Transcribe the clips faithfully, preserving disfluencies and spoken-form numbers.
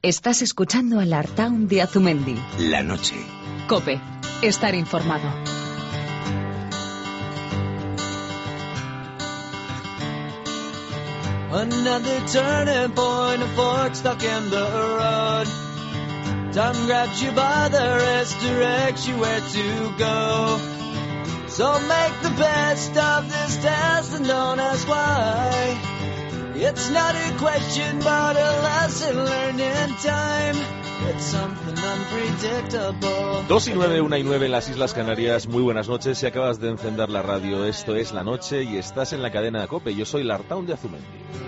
Estás escuchando a Lartaun de Azumendi. La noche. COPE. Estar informado. Another turning point, a fork stuck in the road. Time grabs you by the wrist, directs you where to go. So make the best of this test and don't ask why. It's not a question but a lesson learned in time. It's something unpredictable. Dos y nueve, una y nueve en las Islas Canarias. Muy buenas noches. Si acabas de encender la radio, esto es La Noche y estás en la cadena de COPE. Yo soy Lartaun de Azumendi.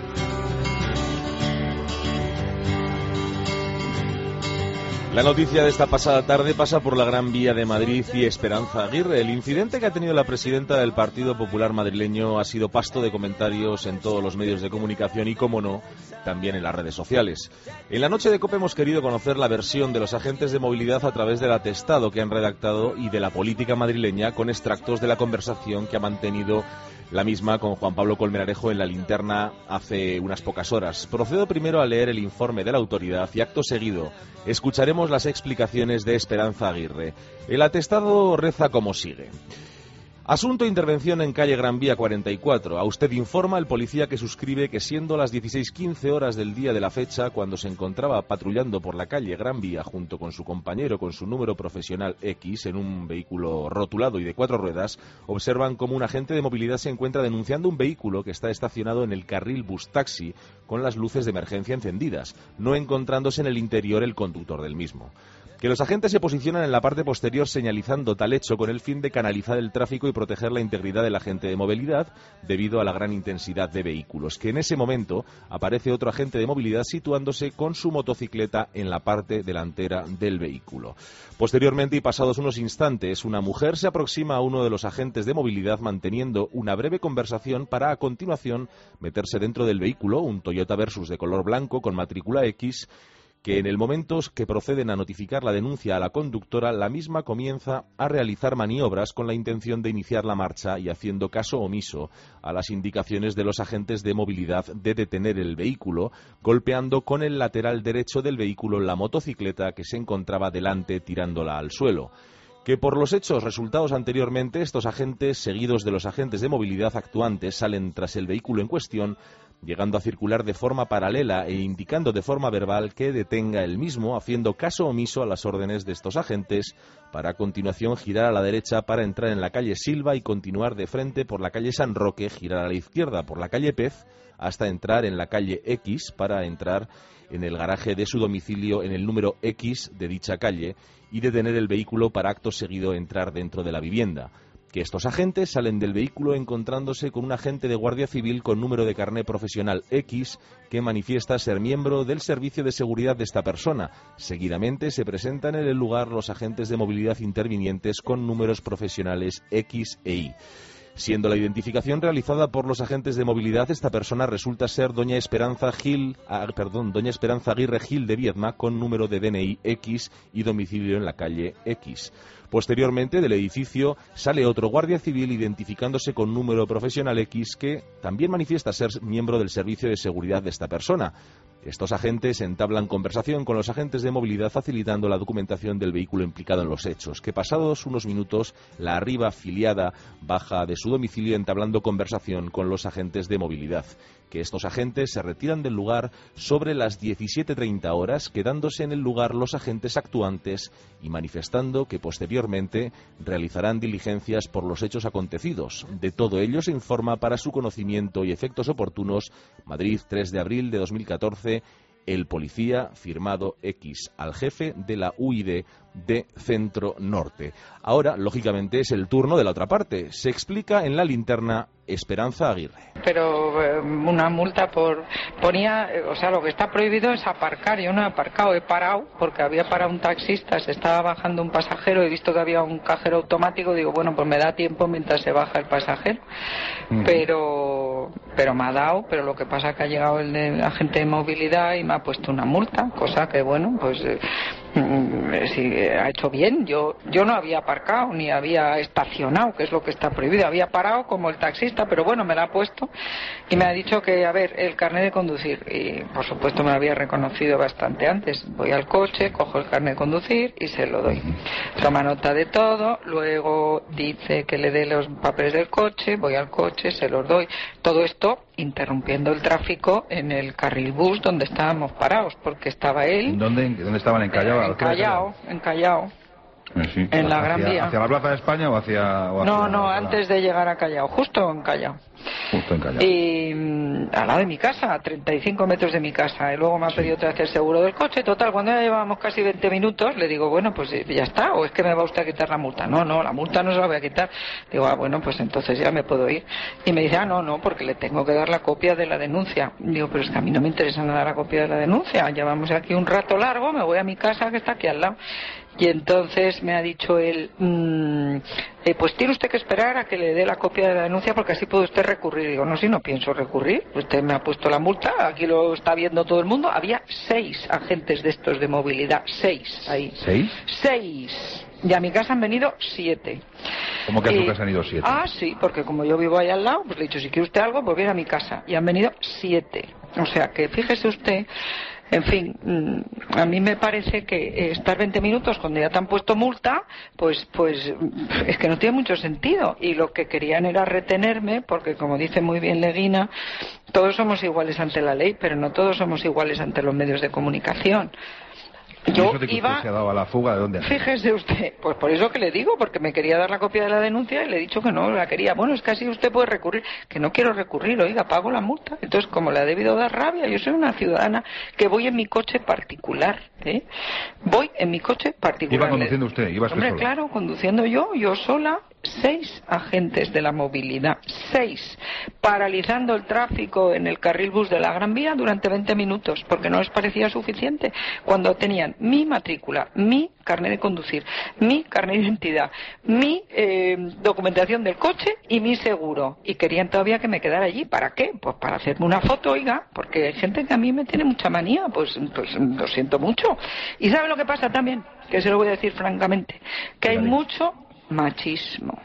La noticia de esta pasada tarde pasa por la Gran Vía de Madrid y Esperanza Aguirre. El incidente que ha tenido la presidenta del Partido Popular madrileño ha sido pasto de comentarios en todos los medios de comunicación y, como no, también en las redes sociales. En la noche de COPE hemos querido conocer la versión de los agentes de movilidad a través del atestado que han redactado y de la política madrileña, con extractos de la conversación que ha mantenido la misma con Juan Pablo Colmenarejo en La Linterna hace unas pocas horas. Procedo primero a leer el informe de la autoridad y, acto seguido, escucharemos las explicaciones de Esperanza Aguirre. El atestado reza como sigue. Asunto: intervención en calle Gran Vía cuarenta y cuatro. A usted informa el policía que suscribe que, siendo las dieciséis quince horas del día de la fecha, cuando se encontraba patrullando por la calle Gran Vía junto con su compañero con su número profesional X en un vehículo rotulado y de cuatro ruedas, observan cómo un agente de movilidad se encuentra denunciando un vehículo que está estacionado en el carril bus-taxi con las luces de emergencia encendidas, no encontrándose en el interior el conductor del mismo. Que los agentes se posicionan en la parte posterior señalizando tal hecho con el fin de canalizar el tráfico y proteger la integridad del agente de movilidad debido a la gran intensidad de vehículos. Que en ese momento aparece otro agente de movilidad situándose con su motocicleta en la parte delantera del vehículo. Posteriormente, y pasados unos instantes, una mujer se aproxima a uno de los agentes de movilidad manteniendo una breve conversación para, a continuación, meterse dentro del vehículo, un Toyota Versus de color blanco con matrícula X, que en el momento que proceden a notificar la denuncia a la conductora, la misma comienza a realizar maniobras con la intención de iniciar la marcha y haciendo caso omiso a las indicaciones de los agentes de movilidad de detener el vehículo, golpeando con el lateral derecho del vehículo la motocicleta que se encontraba delante, tirándola al suelo. Que por los hechos resultados anteriormente, estos agentes, seguidos de los agentes de movilidad actuantes, salen tras el vehículo en cuestión, llegando a circular de forma paralela e indicando de forma verbal que detenga el mismo, haciendo caso omiso a las órdenes de estos agentes, para a continuación girar a la derecha para entrar en la calle Silva y continuar de frente por la calle San Roque, girar a la izquierda por la calle Pez, hasta entrar en la calle X para entrar en el garaje de su domicilio en el número X de dicha calle y detener el vehículo para acto seguido entrar dentro de la vivienda. Que estos agentes salen del vehículo encontrándose con un agente de Guardia Civil con número de carné profesional X que manifiesta ser miembro del servicio de seguridad de esta persona. Seguidamente se presentan en el lugar los agentes de movilidad intervinientes con números profesionales X e Y. Siendo la identificación realizada por los agentes de movilidad, esta persona resulta ser doña Esperanza Gil, ah, perdón, doña Esperanza Aguirre Gil de Viedma, con número de D N I X y domicilio en la calle X. Posteriormente, del edificio sale otro guardia civil identificándose con número profesional X que también manifiesta ser miembro del servicio de seguridad de esta persona. Estos agentes entablan conversación con los agentes de movilidad facilitando la documentación del vehículo implicado en los hechos, que pasados unos minutos la arriba afiliada baja de su domicilio entablando conversación con los agentes de movilidad. Que estos agentes se retiran del lugar sobre las diecisiete treinta horas, quedándose en el lugar los agentes actuantes y manifestando que posteriormente realizarán diligencias por los hechos acontecidos. De todo ello se informa para su conocimiento y efectos oportunos. Madrid, tres de abril de dos mil catorce, el policía firmado X, al jefe de la U I D de Centro Norte. Ahora, lógicamente, es el turno de la otra parte. Se explica en La Linterna Esperanza Aguirre. Pero eh, una multa por... ponía, eh, o sea, lo que está prohibido es aparcar. Yo no he aparcado, he parado porque había parado un taxista, se estaba bajando un pasajero, he visto que había un cajero automático, digo, bueno, pues me da tiempo mientras se baja el pasajero. Mm. Pero pero me ha dado, pero lo que pasa es que ha llegado el, de, el agente de movilidad y me ha puesto una multa, cosa que, bueno, pues... Eh, Sí, ha hecho bien. Yo yo no había aparcado ni había estacionado, que es lo que está prohibido. Había parado como el taxista, pero bueno, me la ha puesto y me ha dicho que, a ver, el carnet de conducir. Y por supuesto me lo había reconocido bastante antes. Voy al coche, cojo el carnet de conducir y se lo doy. Toma nota de todo, luego dice que le dé los papeles del coche, voy al coche, se los doy. Todo esto interrumpiendo el tráfico en el carril bus donde estábamos parados, porque estaba él. ¿Dónde, dónde estaban? ¿En Callao? En Callao, en Callao. Eh, sí. En la hacia, Gran Vía. ¿Hacia la Plaza de España o hacia...? O hacia no, no, la, antes de llegar a Callao, justo en Callao. Justo en Callao. Y mm, al lado de mi casa, a treinta y cinco metros de mi casa. Y luego me ha pedido otra vez el seguro del coche. Total, cuando ya llevábamos casi veinte minutos, le digo, bueno, pues ya está, o es que me va usted a quitar la multa. No, no, la multa no se la voy a quitar. Digo, ah, bueno, pues entonces ya me puedo ir. Y me dice, ah, no, no, porque le tengo que dar la copia de la denuncia. Digo, pero es que a mí no me interesa nada la copia de la denuncia. Llevamos aquí un rato largo, me voy a mi casa que está aquí al lado. Y entonces me ha dicho él, mmm, eh, pues tiene usted que esperar a que le dé la copia de la denuncia porque así puede usted recurrir. Digo, no, si no pienso recurrir, usted me ha puesto la multa, aquí lo está viendo todo el mundo. Había seis agentes de estos de movilidad, seis ahí. ¿Seis? Seis. Y a mi casa han venido siete. ¿Cómo que a y, tu casa han ido siete? Ah, sí, porque como yo vivo ahí al lado, pues le he dicho, si quiere usted algo, pues viene a mi casa. Y han venido siete. O sea que fíjese usted. En fin, a mí me parece que estar veinte minutos cuando ya te han puesto multa, pues pues es que no tiene mucho sentido. Y lo que querían era retenerme, porque como dice muy bien Leguina, todos somos iguales ante la ley, pero no todos somos iguales ante los medios de comunicación. Yo ¿Eso de que iba, usted se ha dado a la fuga, de dónde? Fíjese usted, pues por eso que le digo, porque me quería dar la copia de la denuncia y le he dicho que no la quería. Bueno, es que así usted puede recurrir, que no quiero recurrir, oiga, pago la multa. Entonces, como le ha debido dar rabia, yo soy una ciudadana que voy en mi coche particular, ¿eh? Voy en mi coche particular. ¿Iba conduciendo usted? ¿Iba usted Hombre, sola? claro, conduciendo yo, yo sola. Seis agentes de la movilidad, seis, paralizando el tráfico en el carril bus de la Gran Vía durante veinte minutos, porque no les parecía suficiente, cuando tenían mi matrícula, mi carnet de conducir, mi carnet de identidad, mi eh, documentación del coche y mi seguro, y querían todavía que me quedara allí. ¿Para qué? Pues para hacerme una foto, oiga, porque hay gente que a mí me tiene mucha manía, pues, pues lo siento mucho. ¿Y sabe lo que pasa también? Que se lo voy a decir francamente, que hay mucho machismo.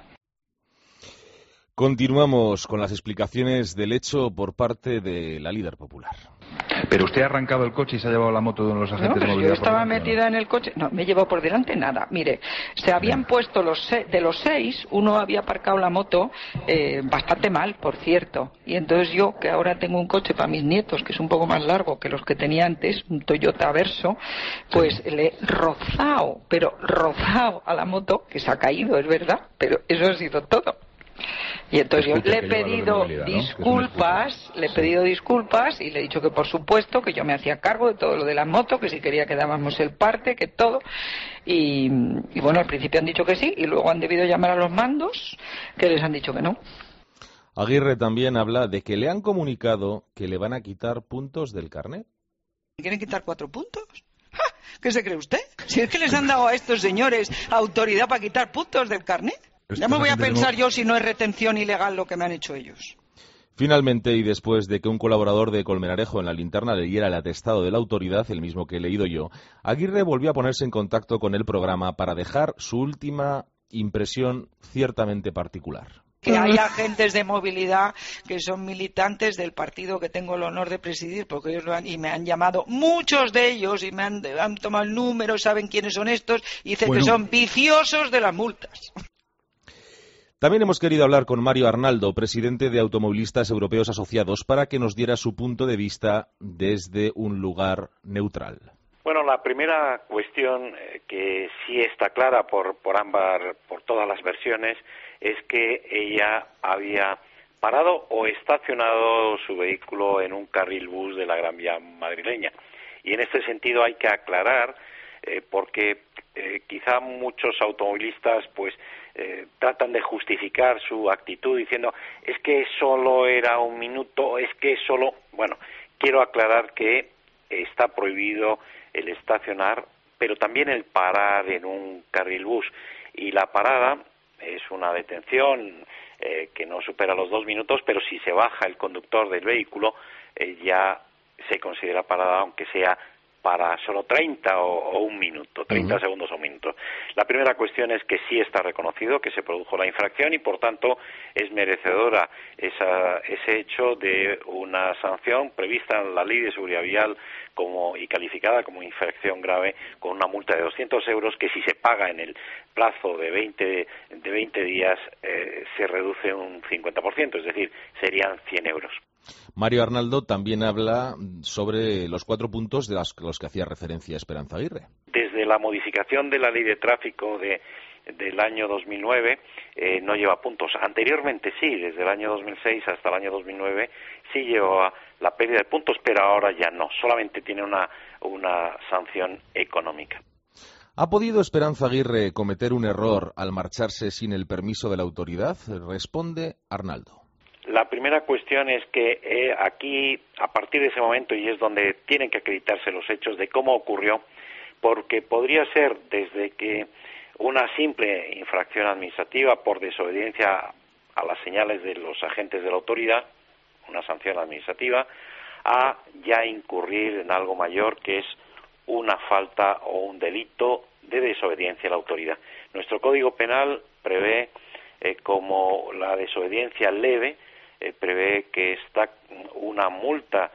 Continuamos con las explicaciones del hecho por parte de la líder popular. ¿Pero usted ha arrancado el coche y se ha llevado la moto de uno de los agentes No, pero de movilidad? yo estaba por metida en el coche. No, me llevó por delante nada. Mire, se habían puesto los se... de los seis, uno había aparcado la moto eh, bastante mal, por cierto. Y entonces yo, que ahora tengo un coche para mis nietos, que es un poco más largo que los que tenía antes, un Toyota Verso, pues sí, le he rozado, pero rozado a la moto, que se ha caído, es verdad, pero eso ha sido todo. Y entonces yo le he pedido disculpas, le he pedido disculpas y le he dicho que por supuesto que yo me hacía cargo de todo lo de la moto, que si quería que dábamos el parte, que todo. Y, y bueno, al principio han dicho que sí y luego han debido llamar a los mandos que les han dicho que no. Aguirre también habla de que le han comunicado que le van a quitar puntos del carnet. ¿Me quieren quitar cuatro puntos? ¡Ja! ¿Qué se cree usted? Si es que les han dado a estos señores autoridad para quitar puntos del carnet. Ya me voy a pensar yo si no es retención ilegal lo que me han hecho ellos. Finalmente, y después de que un colaborador de Colmenarejo en la Linterna leyera el atestado de la autoridad, el mismo que he leído yo, Aguirre volvió a ponerse en contacto con el programa para dejar su última impresión ciertamente particular. Que hay agentes de movilidad que son militantes del partido que tengo el honor de presidir, porque ellos lo han, y me han llamado, muchos de ellos, y me han, han tomado el número, saben quiénes son estos, y dicen bueno. que son viciosos de las multas. También hemos querido hablar con Mario Arnaldo, presidente de Automovilistas Europeos Asociados, para que nos diera su punto de vista desde un lugar neutral. Bueno, la primera cuestión eh, que sí está clara por, por ambas, por todas las versiones, es que ella había parado o estacionado su vehículo en un carril bus de la Gran Vía madrileña. Y en este sentido hay que aclarar, eh, porque eh, quizá muchos automovilistas pues eh, tratan de justificar su actitud diciendo es que solo era un minuto, es que solo... Bueno, quiero aclarar que está prohibido el estacionar, pero también el parar en un carril bus. Y la parada es una detención eh, que no supera los dos minutos, pero si se baja el conductor del vehículo, eh, ya se considera parada, aunque sea para solo treinta o, o un minuto, treinta uh-huh. segundos o un minuto. La primera cuestión es que sí está reconocido que se produjo la infracción y, por tanto, es merecedora esa, ese hecho de una sanción prevista en la Ley de Seguridad Vial como y calificada como infracción grave con una multa de doscientos euros que, si se paga en el plazo de veinte, de veinte días, eh, se reduce un cincuenta por ciento, es decir, serían cien euros. Mario Arnaldo también habla sobre los cuatro puntos de los, los que hacía referencia Esperanza Aguirre. Desde la modificación de la Ley de Tráfico de, del año dos mil nueve eh, no lleva puntos. Anteriormente sí, desde el año dos mil seis hasta el año dos mil nueve sí llevaba la pérdida de puntos, pero ahora ya no. Solamente tiene una, una sanción económica. ¿Ha podido Esperanza Aguirre cometer un error al marcharse sin el permiso de la autoridad? Responde Arnaldo. La primera cuestión es que eh, aquí, a partir de ese momento, y es donde tienen que acreditarse los hechos de cómo ocurrió, porque podría ser desde que una simple infracción administrativa por desobediencia a las señales de los agentes de la autoridad, una sanción administrativa, a ya incurrir en algo mayor, que es una falta o un delito de desobediencia a la autoridad. Nuestro Código Penal prevé eh, como la desobediencia leve, Eh, prevé que está una multa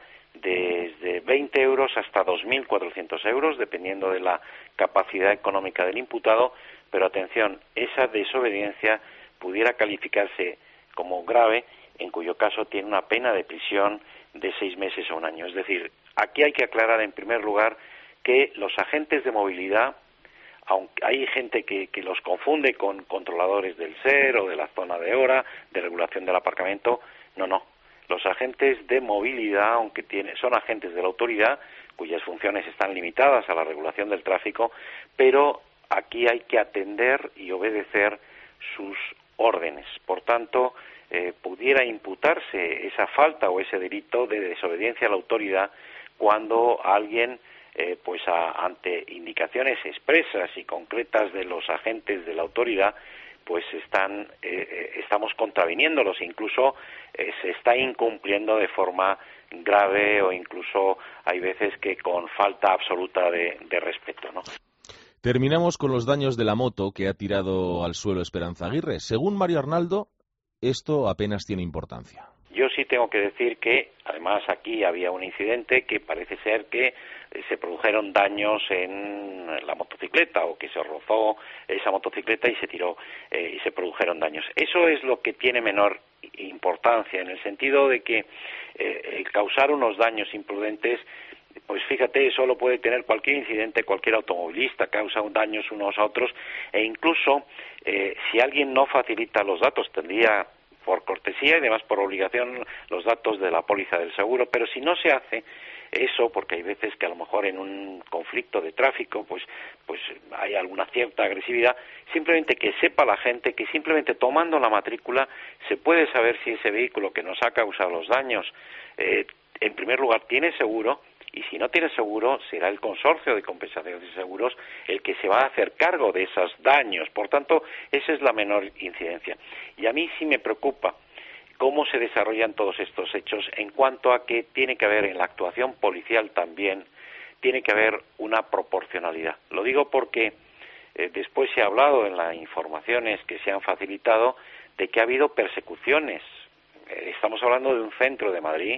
desde veinte euros hasta dos mil cuatrocientos euros, dependiendo de la capacidad económica del imputado, pero atención, esa desobediencia pudiera calificarse como grave, en cuyo caso tiene una pena de prisión de seis meses a un año. Es decir, aquí hay que aclarar en primer lugar que los agentes de movilidad, aunque hay gente que, que los confunde con controladores del S E R o de la zona de hora, de regulación del aparcamiento, no, no. Los agentes de movilidad, aunque tiene, son agentes de la autoridad, cuyas funciones están limitadas a la regulación del tráfico, pero aquí hay que atender y obedecer sus órdenes. Por tanto, eh, pudiera imputarse esa falta o ese delito de desobediencia a la autoridad cuando alguien Eh, pues a, ante indicaciones expresas y concretas de los agentes de la autoridad, pues están eh, estamos contraviniéndolos, incluso eh, se está incumpliendo de forma grave o incluso hay veces que con falta absoluta de, de respeto, ¿no? Terminamos con los daños de la moto que ha tirado al suelo Esperanza Aguirre. Según Mario Arnaldo, esto apenas tiene importancia. Yo sí tengo que decir que, además, aquí había un incidente que parece ser que se produjeron daños en la motocicleta o que se rozó esa motocicleta y se tiró eh, y se produjeron daños. Eso es lo que tiene menor importancia, en el sentido de que eh, el causar unos daños imprudentes, pues fíjate, eso lo puede tener cualquier incidente, cualquier automovilista causa daños unos a otros, e incluso eh, si alguien no facilita los datos, tendría por cortesía y además por obligación los datos de la póliza del seguro, pero si no se hace eso, porque hay veces que a lo mejor en un conflicto de tráfico pues pues hay alguna cierta agresividad, simplemente que sepa la gente que simplemente tomando la matrícula se puede saber si ese vehículo que nos ha causado los daños eh, en primer lugar tiene seguro, y si no tiene seguro será el consorcio de compensación de seguros el que se va a hacer cargo de esos daños. Por tanto, esa es la menor incidencia. Y a mí sí me preocupa cómo se desarrollan todos estos hechos en cuanto a que tiene que haber en la actuación policial también, tiene que haber una proporcionalidad. Lo digo porque eh, después se ha hablado en las informaciones que se han facilitado de que ha habido persecuciones. Eh, estamos hablando de un centro de Madrid.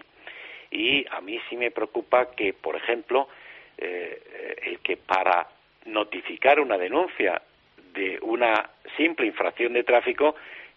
Y a mí sí me preocupa que, por ejemplo, eh, el que para notificar una denuncia de una simple infracción de tráfico...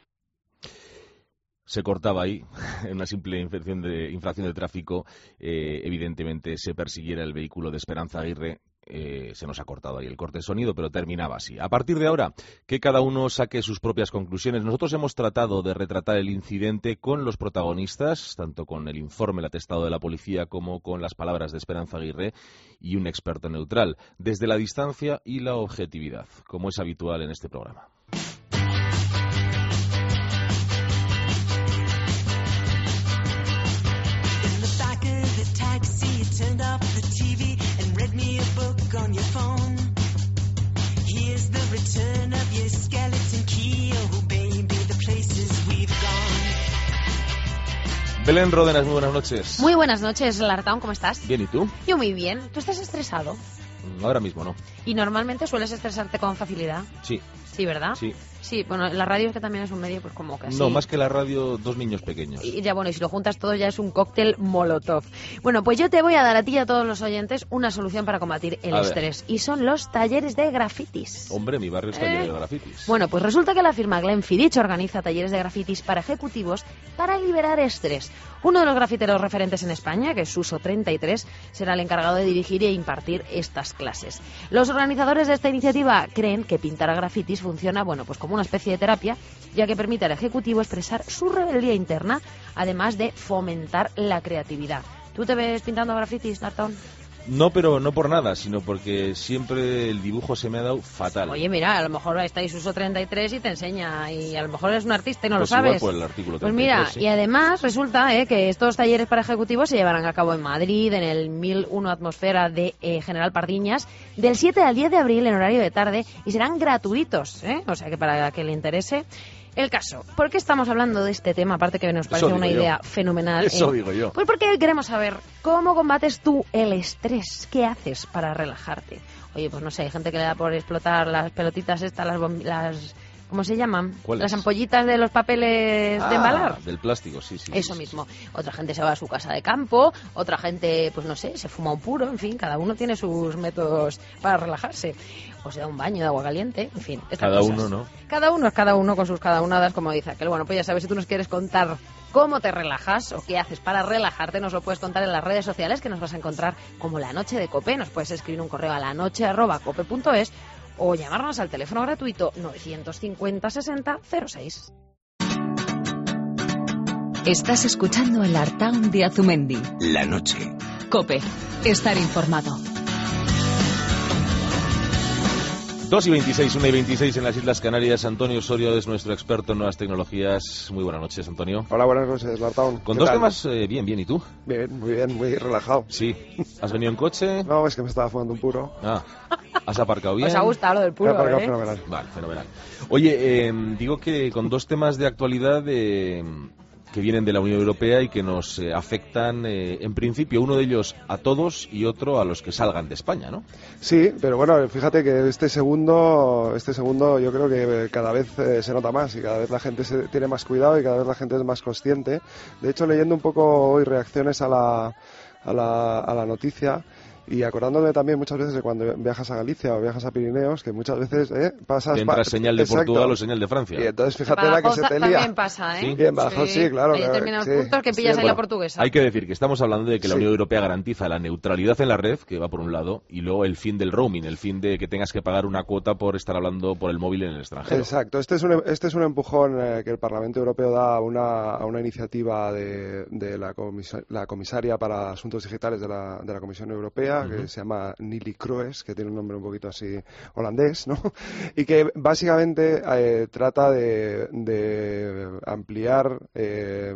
Se cortaba ahí, en una simple infracción de, infracción de tráfico, eh, evidentemente se persiguiera el vehículo de Esperanza Aguirre. Eh, se nos ha cortado ahí el corte de sonido, pero terminaba así. A partir de ahora, que cada uno saque sus propias conclusiones. Nosotros hemos tratado de retratar el incidente con los protagonistas, tanto con el informe, el atestado de la policía, como con las palabras de Esperanza Aguirre y un experto neutral, desde la distancia y la objetividad, como es habitual en este programa. Belén Ródenas, muy buenas noches. Muy buenas noches, Lartaun, ¿cómo estás? Bien, ¿y tú? Yo muy bien. ¿Tú estás estresado? Ahora mismo no. ¿Y normalmente sueles estresarte con facilidad? Sí. Sí, ¿verdad? Sí. Sí, bueno, la radio es que también es un medio, pues como que así. No, más que la radio, dos niños pequeños. Y ya, bueno, y si lo juntas todo ya es un cóctel molotov. Bueno, pues yo te voy a dar a ti y a todos los oyentes una solución para combatir el A estrés. Y son los talleres de grafitis. Hombre, mi barrio está Eh. lleno de grafitis. Bueno, pues resulta que la firma Glenfiddich organiza talleres de grafitis para ejecutivos para liberar estrés. Uno de los grafiteros referentes en España, que es Suso treinta y tres, será el encargado de dirigir e impartir estas clases. Los organizadores de esta iniciativa creen que pintar a grafitis funciona, bueno, pues como una especie de terapia, ya que permite al ejecutivo expresar su rebeldía interna, además de fomentar la creatividad. ¿Tú te ves pintando grafitis, Lartaun? No, pero no por nada, sino porque siempre el dibujo se me ha dado fatal. Oye, mira, a lo mejor está ahí Suso treinta y tres y te enseña, y a lo mejor eres un artista y no Pues lo sabes. igual por el artículo Pues treinta y tres, mira, sí. y además resulta eh, que estos talleres para ejecutivos se llevarán a cabo en Madrid, en el mil uno Atmósfera de eh, General Pardiñas, del siete al diez de abril en horario de tarde, y serán gratuitos, ¿eh? O sea que para que le interese. El caso, ¿por qué estamos hablando de este tema? Aparte que nos parece Eso una digo yo. idea fenomenal. Eso eh, digo yo. Pues porque hoy queremos saber cómo combates tú el estrés. ¿Qué haces para relajarte? Oye, pues no sé, hay gente que le da por explotar las pelotitas estas, las, bombi- las ¿cómo se llaman? ¿Cuáles? Las ampollitas de los papeles Ah, de embalar. del plástico, sí, sí. Eso sí, mismo. Otra gente se va a su casa de campo, otra gente, pues no sé, se fuma un puro, en fin, cada uno tiene sus métodos para relajarse. O se da un baño de agua caliente, en fin. estas Cada cosas. uno, ¿no? Cada uno es cada uno con sus cada unadas, como dice aquel. Bueno, pues ya sabes, si tú nos quieres contar cómo te relajas o qué haces para relajarte, nos lo puedes contar en las redes sociales, que nos vas a encontrar como La Noche de Cope. Nos puedes escribir un correo a lanoche arroba cope punto es o llamarnos al teléfono gratuito novecientos cincuenta sesenta cero seis. Estás escuchando el Artaun de Azumendi. La noche. Cope, estar informado. dos y veintiséis, una y veintiséis en las Islas Canarias. Antonio Osorio es nuestro experto en nuevas tecnologías. Muy buenas noches, Antonio. Hola, buenas noches, Lartaun. Con ¿Qué dos tal? temas, eh, bien, bien. ¿Y tú? Bien, muy bien, muy relajado. Sí. ¿Has venido en coche? No, es que me estaba fumando un puro. Ah. ¿Has aparcado bien? Os ha gustado lo del puro, Me ha aparcado ¿eh? fenomenal. Vale, fenomenal. Oye, eh, digo que con dos temas de actualidad eh, que vienen de la Unión Europea y que nos eh, afectan, eh, en principio, uno de ellos a todos y otro a los que salgan de España, ¿no? Sí, pero bueno, fíjate que este segundo, este segundo yo creo que cada vez eh, se nota más y cada vez la gente se tiene más cuidado y cada vez la gente es más consciente. De hecho, leyendo un poco hoy reacciones a la, a la, a la noticia, y acordándome también muchas veces de cuando viajas a Galicia o viajas a Pirineos, que muchas veces eh, pasas... Que entra pa- señal de Exacto. Portugal o señal de Francia. Y entonces fíjate En la que se Badajoz te lía. también pasa, ¿eh? Sí. Y en Badajoz sí, claro. Hay claro, determinados sí. puntos que pillas Sí, ahí bueno, la portuguesa. Hay que decir que estamos hablando de que la Sí. Unión Europea garantiza la neutralidad en la red, que va por un lado, y luego el fin del roaming, el fin de que tengas que pagar una cuota por estar hablando por el móvil en el extranjero. Exacto, este es un, este es un empujón eh, que el Parlamento Europeo da a una, a una iniciativa de, de la, comisa- la comisaria para Asuntos Digitales de la, de la Comisión Europea, Ujú. que se llama Neelie Kroes, que tiene un nombre un poquito así holandés, ¿no? Y que básicamente eh, trata de, de ampliar eh,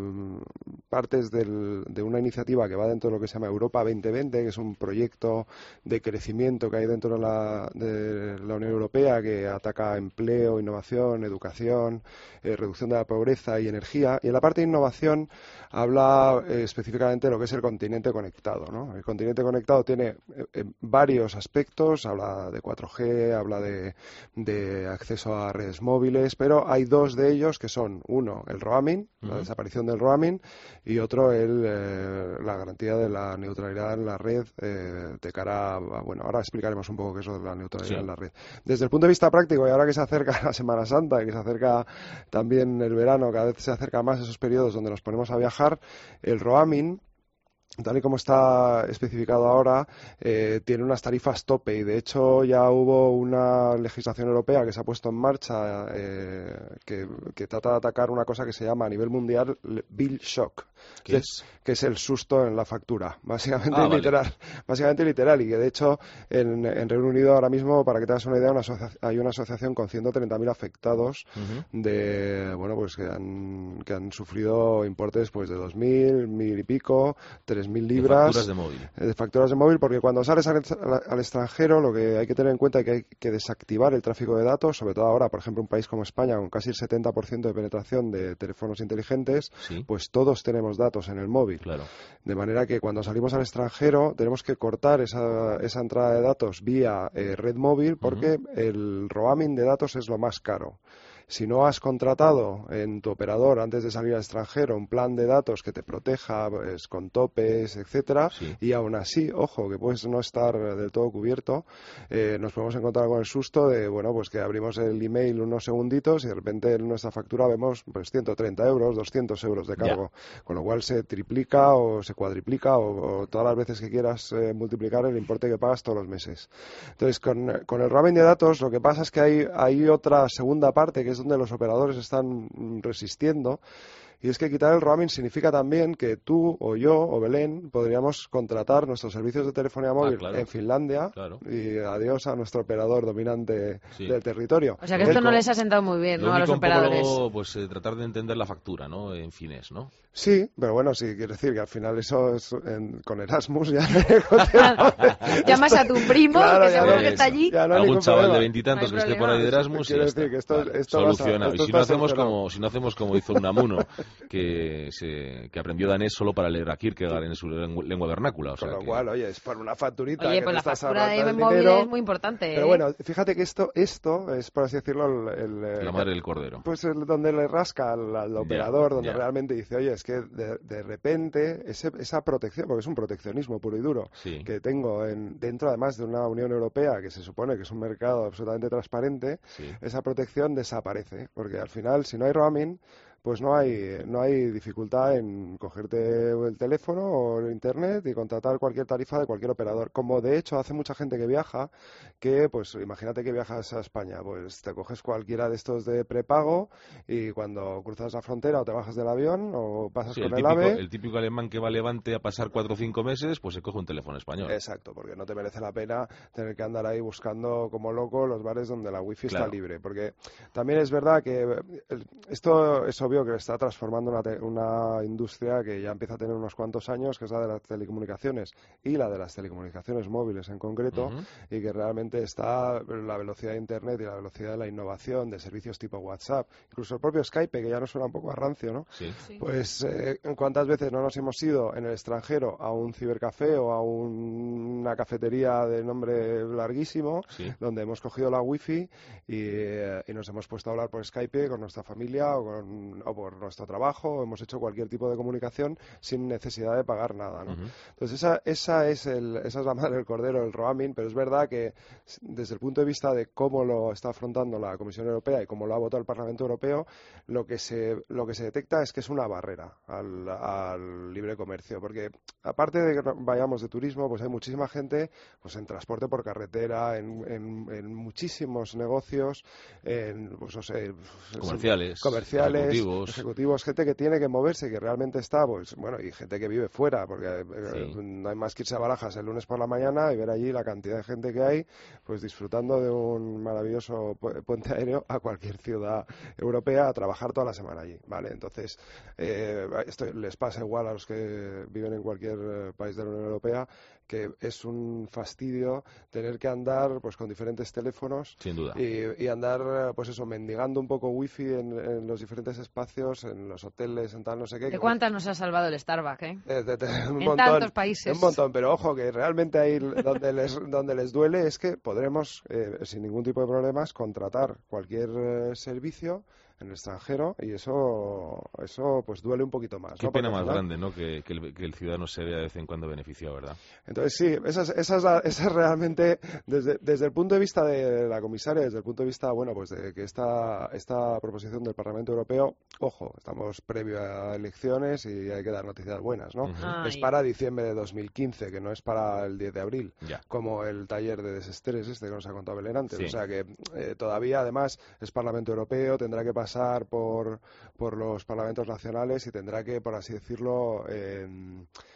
partes del- de una iniciativa que va dentro de lo que se llama Europa veinte veinte, que es un proyecto de crecimiento que hay dentro de la, de la Unión Europea que ataca empleo, innovación, educación, eh, reducción de la pobreza y energía. Y en la parte de innovación habla eh, específicamente de lo que es el continente conectado, ¿no? El continente conectado tiene eh, eh, varios aspectos, habla de cuatro G, habla de, de acceso a redes móviles, pero hay dos de ellos que son, uno, el roaming, la Ujú. desaparición del roaming, y otro, el, eh, la garantía de la neutralidad en la red eh, de cara a, bueno, ahora explicaremos un poco qué es lo de la neutralidad Sí. en la red. Desde el punto de vista práctico, y ahora que se acerca la Semana Santa y que se acerca también el verano, cada vez se acerca más esos periodos donde nos ponemos a viajar, el roaming, tal y como está especificado ahora, eh, tiene unas tarifas tope y de hecho ya hubo una legislación europea que se ha puesto en marcha eh, que, que trata de atacar una cosa que se llama a nivel mundial bill shock, ¿Qué que es? que es el susto en la factura, básicamente Ah, vale. literal, básicamente literal, y que de hecho en, en Reino Unido ahora mismo, para que te hagas una idea, una asocia- hay una asociación con ciento treinta mil afectados Ujú. de, bueno, pues que han, que han sufrido importes pues de dos mil, mil y pico, tres mil De libras facturas de móvil. eh, de facturas de móvil, porque cuando sales al, al extranjero lo que hay que tener en cuenta es que hay que desactivar el tráfico de datos, sobre todo ahora, por ejemplo, un país como España con casi el setenta por ciento de penetración de teléfonos inteligentes, Sí. pues todos tenemos muchísimos datos en el móvil. Claro. De manera que cuando salimos al extranjero tenemos que cortar esa, esa entrada de datos vía eh, red móvil porque uh-huh. el roaming de datos es lo más caro. Si no has contratado en tu operador antes de salir al extranjero un plan de datos que te proteja pues, con topes, etcétera, sí. y aún así, ojo, que puedes no estar del todo cubierto, eh, nos podemos encontrar con el susto de, bueno, pues que abrimos el email unos segunditos y de repente en nuestra factura vemos pues ciento treinta euros, doscientos euros de cargo, ya. Con lo cual se triplica o se cuadriplica o, o todas las veces que quieras eh, multiplicar el importe que pagas todos los meses. Entonces, con, con el roaming de datos lo que pasa es que hay, hay otra segunda parte que es donde los operadores están resistiendo, y es que quitar el roaming significa también que tú o yo o Belén podríamos contratar nuestros servicios de telefonía móvil ah, claro. en Finlandia claro. y adiós a nuestro operador dominante sí. del territorio. O sea que esto no les ha sentado muy bien, ¿no? A los operadores. Luego, pues eh, tratar de entender la factura, ¿no? En finés, ¿no? Sí, pero bueno, sí, quiere decir que al final eso es en, con Erasmus ya... Llamas a tu primo, claro, que seguro no, que está allí. No algún chaval problema. de veintitantos no que esté por ahí de Erasmus y ya está. Que esto, vale, esto solucionado. A, esto y si no, hacemos como, si no hacemos como hizo Unamuno, que, se, que aprendió danés solo para leer a Kierkegaard en su lengua vernácula. O sea Con lo que... cual, oye, es por una facturita. Oye, que pues la factura de móvil es muy importante. ¿eh? Pero bueno, fíjate que esto, esto es, por así decirlo, el, el, la madre del cordero. Pues el, donde le rasca al, al operador, ya, donde ya. realmente dice, oye, es que de, de repente ese, esa protección, porque es un proteccionismo puro y duro, sí. que tengo en, dentro además de una Unión Europea que se supone que es un mercado absolutamente transparente, sí. esa protección desaparece, porque al final, si no hay roaming, pues no hay no hay dificultad en cogerte el teléfono o el internet y contratar cualquier tarifa de cualquier operador. Como de hecho hace mucha gente que viaja, que pues imagínate que viajas a España, pues te coges cualquiera de estos de prepago y cuando cruzas la frontera o te bajas del avión o pasas sí, con el, el típico, AVE... El típico alemán que va a Levante a pasar cuatro o cinco meses, pues se coge un teléfono español. Exacto, porque no te merece la pena tener que andar ahí buscando como loco los bares donde la wifi claro. está libre. Porque también es verdad que esto es obvio que está transformando una, te, una industria que ya empieza a tener unos cuantos años, que es la de las telecomunicaciones y la de las telecomunicaciones móviles en concreto, uh-huh. y que realmente está la velocidad de Internet y la velocidad de la innovación de servicios tipo WhatsApp, incluso el propio Skype, que ya nos suena un poco a rancio, ¿no? Sí. Sí. Pues eh, ¿cuántas veces no nos hemos ido en el extranjero a un cibercafé o a un, una cafetería de nombre larguísimo, sí. donde hemos cogido la wifi y, eh, y nos hemos puesto a hablar por Skype con nuestra familia o, con, o por nuestro trabajo, hemos hecho cualquier tipo de comunicación sin necesidad de pagar nada, ¿no? Uh-huh. Entonces esa, esa, es el, esa es la madre del cordero, el roaming, pero es verdad que desde el punto de vista de cómo lo está afrontando la Comisión Europea y cómo lo ha votado el Parlamento Europeo, lo que se, lo que se detecta es que es una barrera al, al libre comercio, porque aparte de que vayamos de turismo, pues hay muchísima gente pues en transporte por carretera, en, en, en muchísimos negocios, en pues no sé, comerciales, comerciales ejecutivos. ejecutivos, gente que tiene que moverse, que realmente está, pues bueno, y gente que vive fuera, porque sí. eh, no hay más que irse a Barajas el lunes por la mañana y ver allí la cantidad de gente que hay, pues disfrutando de un maravilloso pu- puente aéreo a cualquier ciudad europea a trabajar toda la semana allí, ¿vale? Entonces, eh, esto les pasa igual a los que viven en cualquier eh, país de la Unión Europea, que es un fastidio tener que andar pues con diferentes teléfonos. Sin duda. Y, y andar, pues eso, mendigando un poco wifi en, en los diferentes espacios, en los hoteles, en tal, no sé qué. ¿De cuántas nos ha salvado el Starbucks, eh? De, de, de, un en montón, tantos países. Un montón, pero ojo, que realmente ahí donde les, donde les duele es que podremos, eh, sin ningún tipo de problemas, contratar cualquier eh, servicio en el extranjero y eso eso pues duele un poquito más. Qué ¿no? pena Porque, más ¿verdad? grande, ¿no? Que, que, el, que el ciudadano se vea de vez en cuando beneficiado, ¿verdad? Entonces sí, esa es, esa es, la, esa es realmente, desde, desde el punto de vista de la comisaria, desde el punto de vista, bueno, pues de que esta, esta proposición del Parlamento Europeo, ojo, estamos previo a elecciones y hay que dar noticias buenas, ¿no? Uh-huh. Es para diciembre de dos mil quince, que no es para el diez de abril, ya. como el taller de desestrés este que nos ha contado Belén antes. Sí. O sea que eh, todavía, además, es Parlamento Europeo, tendrá que pasar por, por los parlamentos nacionales y tendrá que, por así decirlo, eh,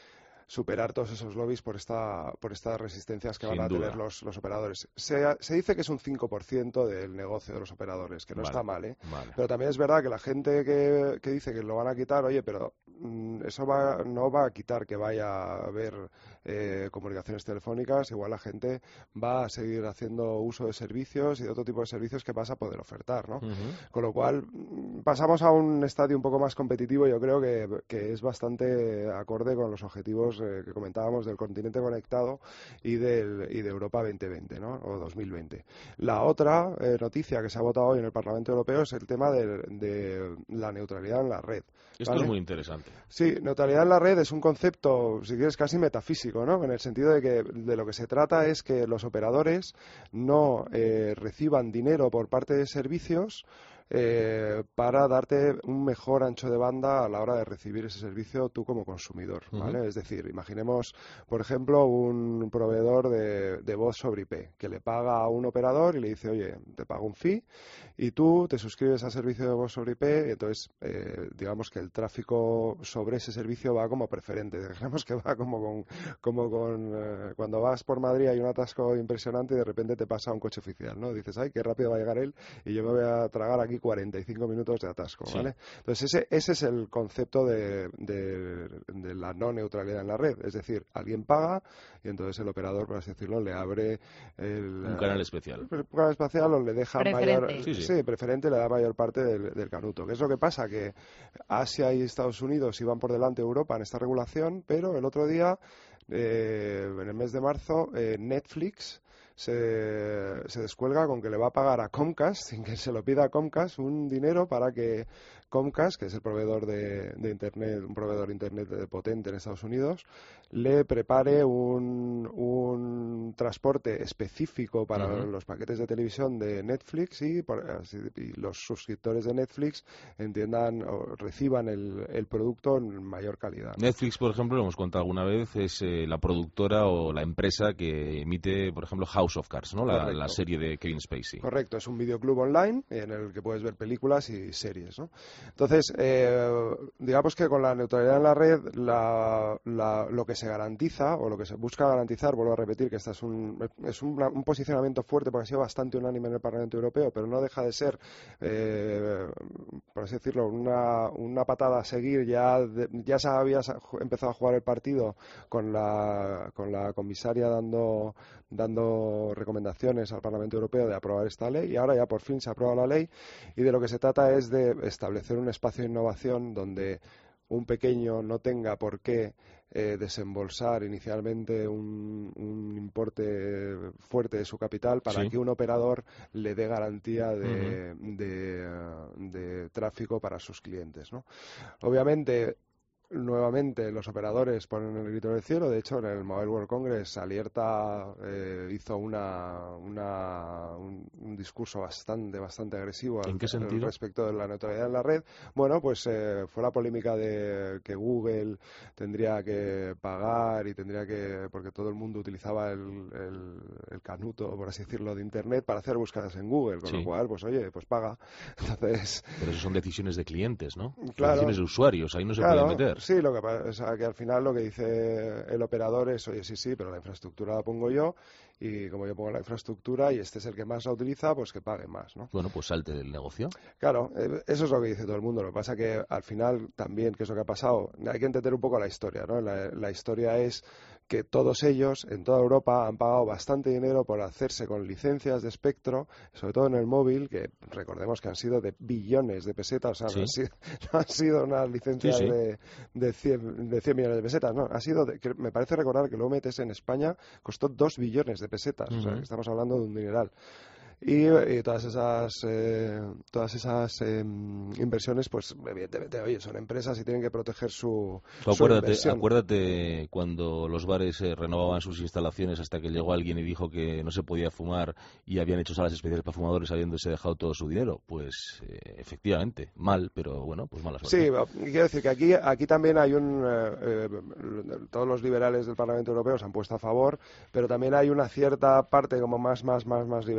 superar todos esos lobbies por esta por estas resistencias que Sin van a duda. tener los, los operadores. Se, se dice que es un cinco por ciento del negocio de los operadores, que no Vale, está mal, ¿eh? vale. Pero también es verdad que la gente que, que dice que lo van a quitar, oye, pero mm, eso va, no va a quitar que vaya a haber eh, comunicaciones telefónicas, igual la gente va a seguir haciendo uso de servicios y de otro tipo de servicios que vas a poder ofertar, ¿no? Uh-huh. Con lo cual, mm, pasamos a un estadio un poco más competitivo, yo creo que, que es bastante acorde con los objetivos eh, que comentábamos del continente conectado y, del, y de Europa veinte veinte, ¿no? O dos mil veinte. La otra eh, noticia que se ha votado hoy en el Parlamento Europeo es el tema de, de la neutralidad en la red. Esto ¿vale? es muy interesante. Sí, neutralidad en la red es un concepto, si quieres, casi metafísico, ¿no? En el sentido de que de lo que se trata es que los operadores no eh, reciban dinero por parte de servicios eh, para darte un mejor ancho de banda a la hora de recibir ese servicio tú como consumidor, ¿vale? Uh-huh. Es decir, imaginemos, por ejemplo, un proveedor de, de voz sobre I P que le paga a un operador y le dice, oye, te pago un fee y tú te suscribes al servicio de voz sobre I P y entonces, eh, digamos que el tráfico sobre ese servicio va como preferente. Digamos que va como con, como con eh, cuando vas por Madrid hay un atasco impresionante y de repente te pasa un coche oficial, ¿no? Dices, ay, qué rápido va a llegar él y yo me voy a tragar aquí cuarenta y cinco minutos de atasco, ¿vale? Sí. Entonces ese, ese es el concepto de, de, de la no neutralidad en la red, es decir, alguien paga y entonces el operador, por así decirlo, le abre el, un canal especial. Un canal especial o le deja preferente. mayor, sí, sí. sí, preferente, le da mayor parte del, del canuto. ¿Qué es lo que pasa? Que Asia y Estados Unidos iban por delante de Europa en esta regulación, pero el otro día, eh, en el mes de marzo, eh, Netflix Se, se descuelga con que le va a pagar a Comcast, sin que se lo pida a Comcast, un dinero para que Comcast, que es el proveedor de, de Internet, un proveedor de Internet potente en Estados Unidos, le prepare un, un transporte específico para uh-huh. los paquetes de televisión de Netflix y, por, y los suscriptores de Netflix entiendan o reciban el, el producto en mayor calidad. Netflix, por ejemplo, lo hemos contado alguna vez, es eh, la productora o la empresa que emite, por ejemplo, House of Cards, ¿no? La, la serie de Kevin Spacey. Correcto, es un videoclub online en el que puedes ver películas y series, ¿no? Entonces, eh, digamos que con la neutralidad en la red, la, la, lo que se garantiza o lo que se busca garantizar, vuelvo a repetir que este es un, es un, un posicionamiento fuerte porque ha sido bastante unánime en el Parlamento Europeo, pero no deja de ser, eh, por así decirlo, una, una patada a seguir. Ya, de, ya se había empezado a jugar el partido con la, con la comisaria dando, dando recomendaciones al Parlamento Europeo de aprobar esta ley y ahora ya por fin se aprueba la ley y de lo que se trata es de establecer un espacio de innovación donde un pequeño no tenga por qué eh, desembolsar inicialmente un, un importe fuerte de su capital para sí. que un operador le dé garantía de, uh-huh. de, de tráfico para sus clientes, ¿no? Obviamente, nuevamente los operadores ponen el grito del cielo. De hecho, en el Mobile World Congress Alerta eh, hizo una, una un, un discurso bastante bastante agresivo ¿En al, qué sentido? respecto de la neutralidad en la red. Bueno, pues eh, fue la polémica de que Google tendría que pagar y tendría que, porque todo el mundo utilizaba el, el, el canuto, por así decirlo, de Internet para hacer búsquedas en Google, con sí. lo cual, pues oye, pues paga. Entonces, pero eso son decisiones de clientes, ¿no? Claro, decisiones de usuarios, ahí no se claro, puede meter. Sí, lo que pasa es que al final lo que dice el operador es, oye, sí, sí, pero la infraestructura la pongo yo y como yo pongo la infraestructura y este es el que más la utiliza, pues que pague más, ¿no? Bueno, pues salte del negocio. Claro, eh, eso es lo que dice todo el mundo. Lo que pasa que al final también, que es lo que ha pasado, hay que entender un poco la historia, ¿no? La, la historia es que todos ellos, en toda Europa, han pagado bastante dinero por hacerse con licencias de espectro, sobre todo en el móvil, que recordemos que han sido de billones de pesetas, o sea, ¿sí? no, han sido, no han sido una licencia sí, sí. de, de, cien, de cien millones de pesetas, no, ha sido, de, que me parece recordar que el O M T S en España costó dos billones de pesetas, uh-huh. o sea, que estamos hablando de un dineral. Y, y todas esas eh, todas esas eh, inversiones, pues evidentemente, oye, son empresas y tienen que proteger su, su acuérdate, inversión. Acuérdate cuando los bares eh, renovaban sus instalaciones hasta que llegó alguien y dijo que no se podía fumar y habían hecho salas especiales para fumadores habiéndose dejado todo su dinero. Pues eh, efectivamente, mal, pero bueno, pues mala suerte. Sí, quiero decir que aquí aquí también hay un eh, eh, todos los liberales del Parlamento Europeo se han puesto a favor, pero también hay una cierta parte como más más más más liberal que dice,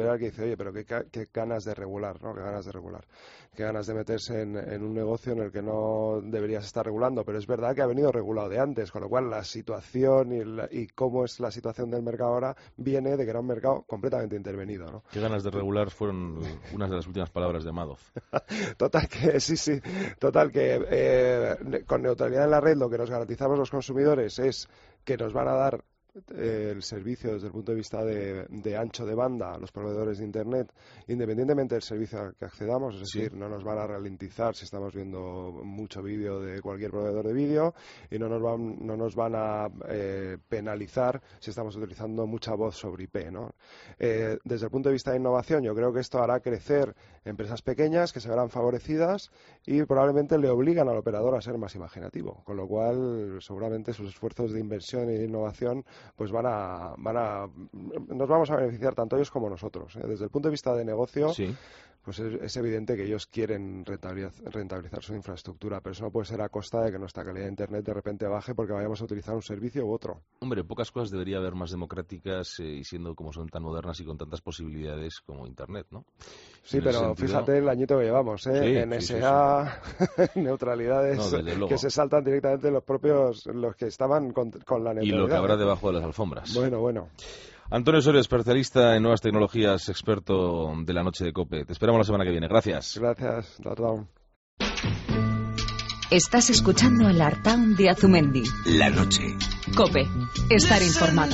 oye, pero qué, qué ganas de regular, ¿no? Qué ganas de regular. Qué ganas de meterse en, en un negocio en el que no deberías estar regulando. Pero es verdad que ha venido regulado de antes, con lo cual la situación y, la, y cómo es la situación del mercado ahora viene de que era un mercado completamente intervenido, ¿no? Qué ganas de regular fueron unas de las últimas palabras de Madoff. Total que, sí, sí, total que eh, con neutralidad en la red lo que nos garantizamos los consumidores es que nos van a dar eh, el servicio desde el punto de vista de, de ancho de banda a los proveedores de Internet, independientemente del servicio al que accedamos, es decir, sí. no nos van a ralentizar si estamos viendo mucho vídeo de cualquier proveedor de vídeo y no nos van, no nos van a eh, penalizar si estamos utilizando mucha voz sobre I P, ¿no? Eh, desde el punto de vista de innovación, yo creo que esto hará crecer empresas pequeñas que se verán favorecidas y probablemente le obligan al operador a ser más imaginativo, con lo cual seguramente sus esfuerzos de inversión y de innovación pues van a, van a nos vamos a beneficiar tanto ellos como nosotros, ¿eh? Desde el punto de vista de negocio, sí. pues es, es evidente que ellos quieren rentabilizar, rentabilizar su infraestructura, pero eso no puede ser a costa de que nuestra calidad de Internet de repente baje porque vayamos a utilizar un servicio u otro. Hombre, pocas cosas debería haber más democráticas eh, y siendo como son tan modernas y con tantas posibilidades como Internet, ¿no? Sí, en pero sentido... fíjate el añito que llevamos, ¿eh? Sí, N S A, sí, sí, sí. neutralidades no, que se saltan directamente los propios, los que estaban con, con la neutralidad. Y lo que habrá debajo de las alfombras. Bueno, bueno. Antonio Osorio, especialista en nuevas tecnologías, experto de la noche de COPE. Te esperamos la semana que viene. Gracias. Gracias, Dardown. Estás escuchando el Artaun de Azumendi. La noche. COPE. Estar informado.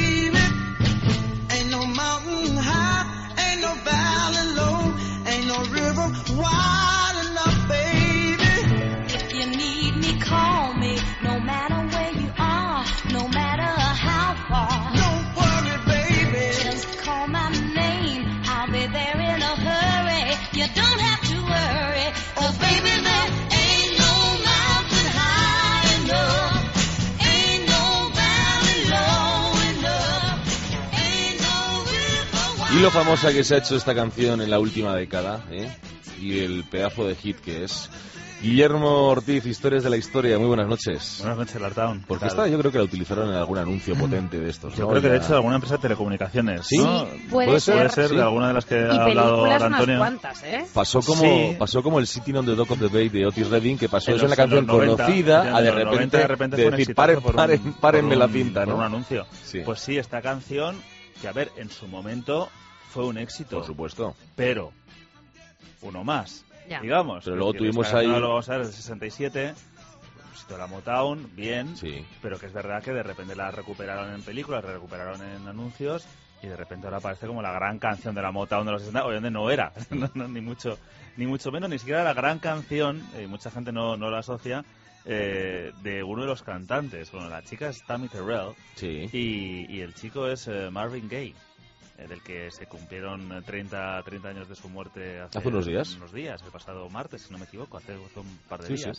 Y lo famosa que se ha hecho esta canción en la última década, ¿eh? Y el pedazo de hit que es. Guillermo Ortiz, Historias de la Historia, muy buenas noches. Buenas noches, Lartown. Porque esta yo creo que la utilizaron en algún anuncio potente de estos, Yo ¿no? creo que ya... de hecho de alguna empresa de telecomunicaciones. ¿Sí? ¿no? Puede, puede ser, puede ser ¿sí? de alguna de las que y ha hablado películas Antonio. unas cuantas, ¿eh? Pasó como, sí. pasó como el Sitting on the Dock of the Bay de Otis Redding, que pasó en de ser los, una canción noventa, conocida a de repente, noventa, de repente de decir, paren, paren, un, párenme un, la pinta, ¿no? Por un anuncio. Sí. Pues sí, esta canción, que a ver, en su momento fue un éxito. Por supuesto. Pero, uno más, ya. digamos. Pero luego tuvimos ahí... ahí... Lo vamos a ver, el sesenta y siete... de la Motown, bien, sí. Pero que es verdad que de repente la recuperaron en películas, la recuperaron en anuncios y de repente ahora parece como la gran canción de la Motown de los sesenta, obviamente no era, no, no, ni mucho ni mucho menos, ni siquiera la gran canción, eh, mucha gente no, no la asocia, eh, de uno de los cantantes. Bueno, la chica es Tammy Terrell, sí. y, y el chico es eh, Marvin Gaye, eh, del que se cumplieron treinta, treinta años de su muerte hace, hace unos días, unos días, el pasado martes, si no me equivoco, hace, hace un par de sí, días. Sí.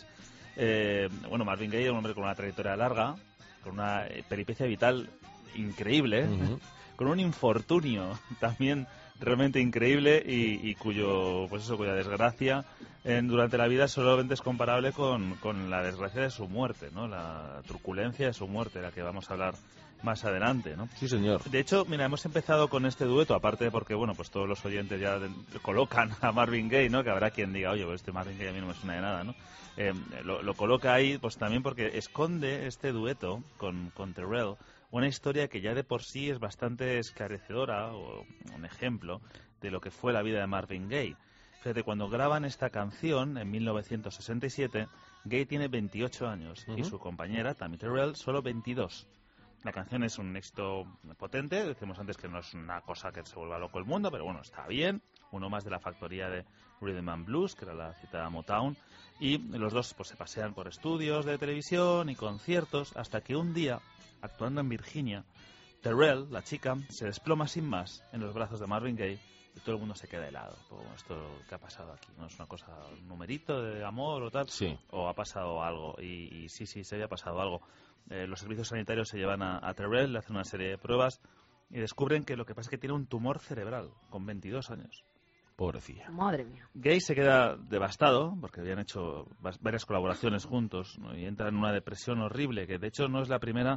Eh, bueno, Marvin Gaye es un hombre con una trayectoria larga, con una peripecia vital increíble, uh-huh. con un infortunio también realmente increíble y, y cuyo, pues eso, cuya desgracia en, durante la vida solamente es comparable con, con la desgracia de su muerte, ¿no? La truculencia de su muerte, de la que vamos a hablar más adelante, ¿no? Sí, señor. De hecho, mira, hemos empezado con este dueto, aparte porque, bueno, pues todos los oyentes ya de, colocan a Marvin Gaye, ¿no? Que habrá quien diga, oye, pues este Marvin Gaye a mí no me suena de nada, ¿no? Eh, lo, lo coloca ahí, pues también porque esconde este dueto con, con Terrell una historia que ya de por sí es bastante esclarecedora, o un ejemplo de lo que fue la vida de Marvin Gaye. Fíjate, cuando graban esta canción en mil novecientos sesenta y siete, Gaye tiene veintiocho años uh-huh. y su compañera, Tammy Terrell, solo veintidós. La canción es un éxito potente, decimos antes que no es una cosa que se vuelva loco el mundo, pero bueno, está bien. Uno más de la factoría de Rhythm and Blues, que era la citada Motown, y los dos pues se pasean por estudios de televisión y conciertos, hasta que un día, actuando en Virginia, Terrell, la chica, se desploma sin más en los brazos de Marvin Gaye y todo el mundo se queda helado. Pues, bueno, esto que ha pasado aquí, ¿no? Es una cosa, un numerito de amor o tal, sí. O ha pasado algo, y, y sí, sí, se había pasado algo. Eh, los servicios sanitarios se llevan a, a Terrell, le hacen una serie de pruebas y descubren que lo que pasa es que tiene un tumor cerebral con veintidós años. Pobrecilla. Madre mía. Gaye se queda devastado porque habían hecho varias colaboraciones juntos, ¿no? Y entra en una depresión horrible, que de hecho no es la primera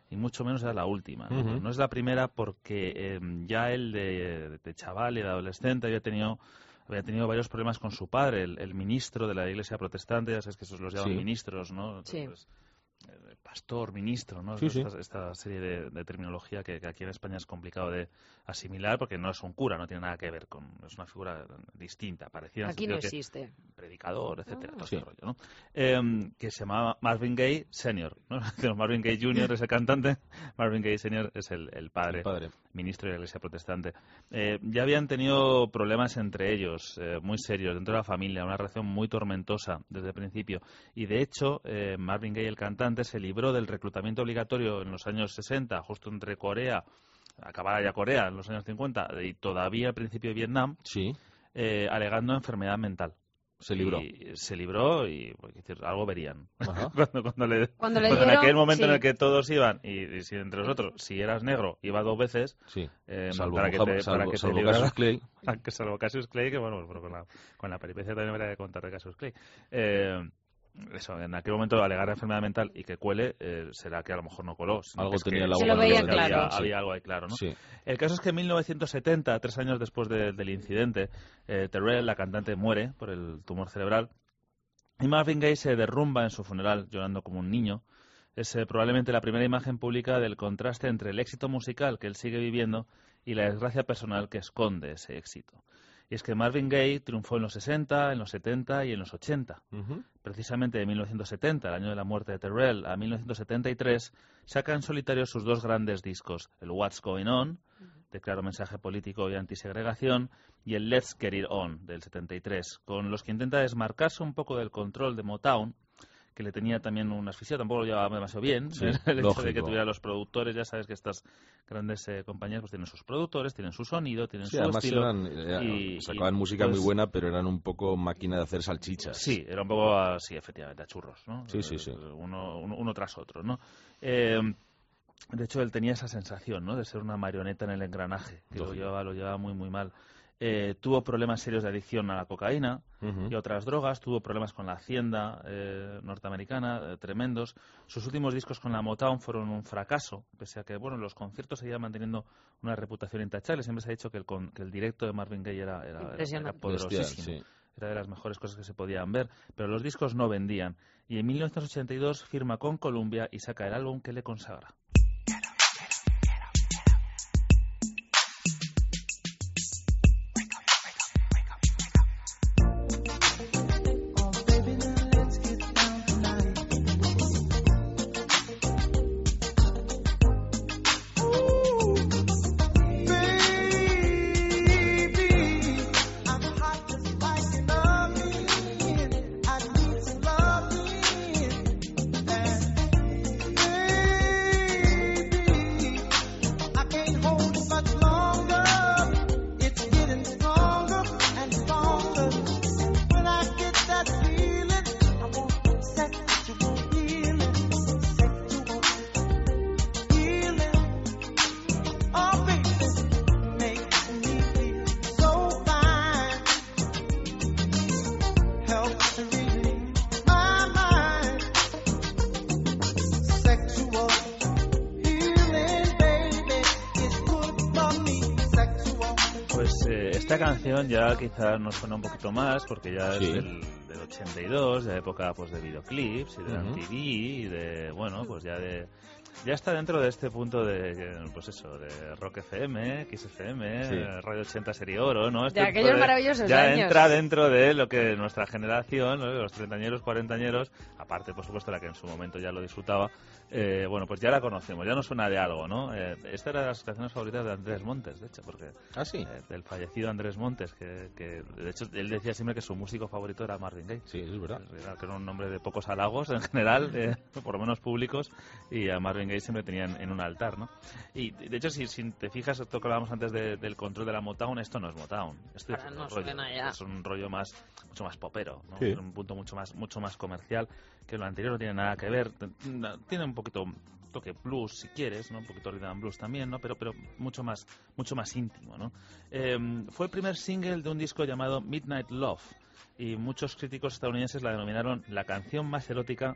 y mucho menos era la última. ¿no? Uh-huh. No es la primera porque eh, ya él de, de chaval y de adolescente había tenido había tenido varios problemas con su padre, el, el ministro de la Iglesia protestante, ya sabes que esos los llaman sí. ministros, ¿no? Sí. Entonces, eh, pastor, ministro, ¿no? Sí, esta, sí. esta serie de, de terminología que, que aquí en España es complicado de asimilar porque no es un cura, no tiene nada que ver con... Es una figura distinta, parecida. Aquí no que, existe. Predicador, etcétera, Ah. todo Sí. ese rollo, ¿no? Eh, que se llamaba Marvin Gaye Senior, ¿no? Marvin Gaye Junior es el cantante, Marvin Gaye Senior es el, el padre, El padre. ministro de la Iglesia protestante. Eh, ya habían tenido problemas entre ellos, eh, muy serios, dentro de la familia, una relación muy tormentosa desde el principio. Y de hecho, eh, Marvin Gaye, el cantante, se libró del reclutamiento obligatorio en los años sesenta, justo entre Corea, acabada ya Corea en los años cincuenta, y todavía al principio de Vietnam, Sí. eh, alegando enfermedad mental. Se libró. Y se libró y pues, decir, algo verían. Ajá. cuando, cuando le, Cuando le cuando en dieron, aquel momento sí. en el que todos iban, y, y si entre nosotros, si eras negro, iba dos veces, Sí. eh, Salvo para que Mohamed- te, salvo- para que te salvo librara- Cassius Clay. Aunque salvo Cassius Clay, que bueno, pero con la, con la peripecia también habría que contar de Cassius Clay. Eh, eso, en aquel momento alegar enfermedad mental y que cuele, eh, será que a lo mejor no coló. Algo Es que tenía el Se agua lo en veían la había, claro. había, sí. algo ahí claro, ¿no? Sí. El caso es que en mil novecientos setenta, tres años después de- del incidente, eh, Terrell, la cantante, muere por el tumor cerebral y Marvin Gaye se derrumba en su funeral llorando como un niño. Es eh, probablemente la primera imagen pública del contraste entre el éxito musical que él sigue viviendo y la desgracia personal que esconde ese éxito. Y es que Marvin Gaye triunfó en los sesenta, en los setenta y en los ochenta. Ujú. Precisamente de mil novecientos setenta, el año de la muerte de Terrell, a mil novecientos setenta y tres, saca en solitario sus dos grandes discos, el What's Going On, de claro mensaje político y antisegregación, y el Let's Get It On, del setenta y tres, con los que intenta desmarcarse un poco del control de Motown, que le tenía también una asfixia, tampoco lo llevaba demasiado bien, Sí, el hecho de lógico. que tuviera los productores, ya sabes que estas grandes eh, compañías pues tienen sus productores, tienen su sonido, tienen Sí, su además estilo. eran, eh, y- sacaban y, música pues, muy buena, pero eran un poco máquina de hacer salchichas. Sí, era un poco así, efectivamente, a churros, ¿no? Sí, sí, sí. Eh, Uno, uno, uno tras otro, ¿no? Eh, de hecho, él tenía esa sensación, ¿no? De ser una marioneta en el engranaje, que lo Lógico. llevaba, lo llevaba muy, muy mal. Eh, tuvo problemas serios de adicción a la cocaína Ujú. y otras drogas, tuvo problemas con la hacienda eh, norteamericana, eh, tremendos. Sus últimos discos con la Motown fueron un fracaso, pese a que, bueno, los conciertos seguían manteniendo una reputación intachable. Siempre se ha dicho que el, con- que el directo de Marvin Gaye era, era, era, era Impresionante. poderosísimo. Bestial, sí. Era de las mejores cosas que se podían ver, pero los discos no vendían. Y en mil novecientos ochenta y dos firma con Columbia y saca el álbum que le consagra. Pues eh, esta canción ya quizá nos suena un poquito más porque ya Sí. es del, del ochenta y dos, de época pues de videoclips y de Ujú. M T V y de, bueno, pues ya de... Ya está dentro de este punto de, pues eso, de Rock F M, Kiss F M, Sí. Radio ochenta Serie Oro, ¿no? Este De tipo aquellos maravillosos ya años. entra dentro de lo que nuestra generación, ¿no? Los treintañeros, cuarentañeros, aparte, por supuesto, la que en su momento ya lo disfrutaba, eh, bueno, pues ya la conocemos, ya nos suena de algo, ¿no? Eh, esta era de las canciones favoritas de Andrés Montes, de hecho, porque... Ah, sí. eh, del fallecido Andrés Montes, que, que de hecho él decía siempre que su músico favorito era Marvin Gaye. Sí, es verdad. Era, que era un nombre de pocos halagos en general, eh, por lo menos públicos, y a Marvin Gaye siempre tenían en un altar, ¿no? Y de hecho, si, si te fijas, esto que hablábamos antes de- del control de la Motown, esto no es Motown. Esto es Ahora otro no rollo. suena ya. Es un rollo más, mucho más popero, ¿no? Sí. Es un punto mucho más, mucho más comercial, que lo anterior no tiene nada que ver. Tiene un poquito toque blues si quieres, ¿no? Un poquito rhythm and blues también, ¿no? Pero pero mucho más mucho más íntimo, ¿no? Eh, fue el primer single de un disco llamado Midnight Love y muchos críticos estadounidenses la denominaron la canción más erótica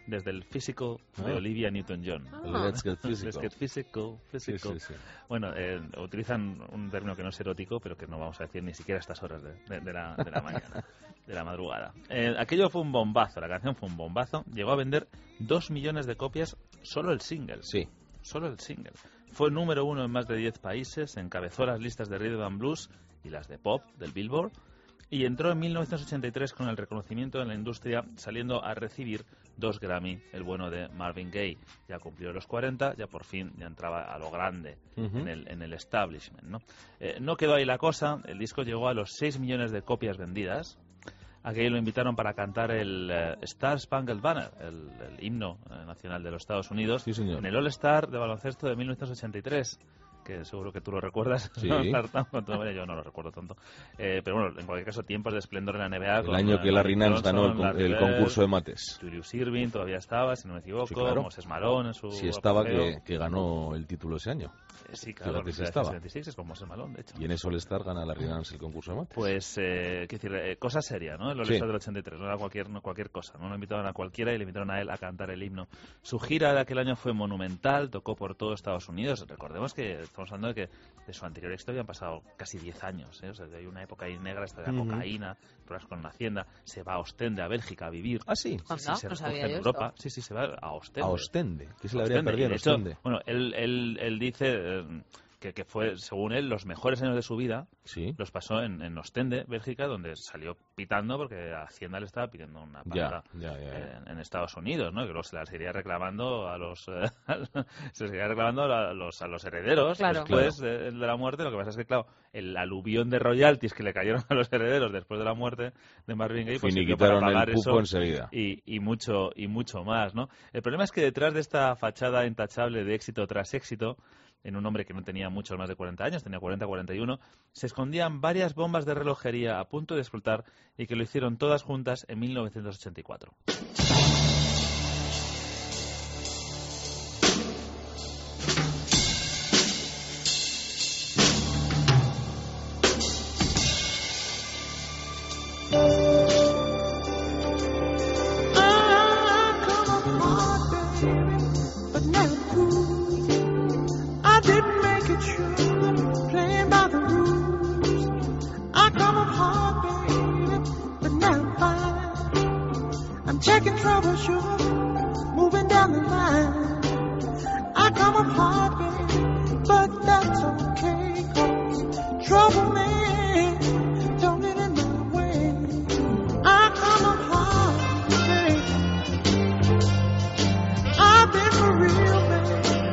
desde el Physical de Ah. Olivia Newton-John. El Let's Get Physical. Let's Get Physical, physical. Sí, sí, sí. Bueno, eh, utilizan un término que no es erótico, pero que no vamos a decir ni siquiera a estas horas de, de- de la, de la mañana, de la madrugada. Eh, aquello fue un bombazo, la canción fue un bombazo. Llegó a vender dos millones de copias solo el single. Sí. Solo el single. Fue número uno en más de diez países, encabezó las listas de rhythm and blues y las de pop del Billboard, y entró en mil novecientos ochenta y tres con el reconocimiento en la industria, saliendo a recibir dos Grammy, el bueno de Marvin Gaye. Ya cumplió los cuarenta, ya por fin ya entraba a lo grande Ujú. en, el, en el establishment, ¿no? Eh, no quedó ahí la cosa, el disco llegó a los seis millones de copias vendidas. Aquí lo invitaron para cantar el eh, Star Spangled Banner, el, el himno eh, nacional de los Estados Unidos, Sí, señor. en el All-Star de baloncesto de mil novecientos ochenta y tres, que seguro que tú lo recuerdas. Sí. ¿no? Bueno, yo no lo recuerdo tanto. Eh, pero bueno, en cualquier caso, tiempos de esplendor en la N B A. El con, año eh, que Larry Magic Nance ganó el, Johnson, con- Larry el Bird, concurso de mates. Julius Irving todavía estaba, si no me equivoco. Sí, claro. Moses Malone en su Sí estaba apogeo. que, que ganó el título ese año. Eh, Sí, claro, Fíjate en si la estaba. setenta y seis es con Moses Malone, de hecho. Y en ese All-Star gana Larry Nance el concurso de mates. Pues, eh, quiero decir, eh, cosa seria, ¿no? El Sí. All-Star del ochenta y tres, no era cualquier, no cualquier cosa, ¿no? Lo invitaron a cualquiera y le invitaron a él a cantar el himno. Su gira de aquel año fue monumental, tocó por todo Estados Unidos. Recordemos que estamos hablando de que de su anterior éxito habían pasado casi diez años, ¿eh? O sea, hay una época ahí negra, esta de la Ujú. cocaína, problemas con la hacienda, se va a Ostende, a Bélgica, a vivir. Ah, sí. Sí, sí, Anda, se no recoge sabía en yo Europa. esto. Sí, sí, se va a Ostende. A Ostende, que se le habría Ostende. perdido Y en de hecho, Ostende. bueno, él, él, él dice eh, que, que fue, según él, los mejores años de su vida Sí. los pasó en, en Ostende, Bélgica, donde salió pitando porque Hacienda le estaba pidiendo una Ya, paga ya, ya, ya. en, en Estados Unidos, ¿no? Que luego se las iría reclamando a los eh, se las iría reclamando a los a los herederos Claro. después de, de la muerte. Lo que pasa es que, claro, el aluvión de royalties que le cayeron a los herederos después de la muerte de Marvin Gaye, pues sirvió para Finiquitaron pagar el cupo eso enseguida. y, y mucho y mucho más, ¿no? El problema es que detrás de esta fachada intachable de éxito tras éxito, en un hombre que no tenía muchos más de cuarenta años, tenía cuarenta, cuarenta y uno, se escondían varias bombas de relojería a punto de explotar y que lo hicieron todas juntas en mil novecientos ochenta y cuatro. I didn't make it sure, playing by the rules. I come up hard, baby, but now I'm fine. I'm checking trouble, sure, moving down the line. I come up hard, baby, but that's okay, 'cause trouble, man, don't get in my way. I come up hard, baby. I've been for real, baby.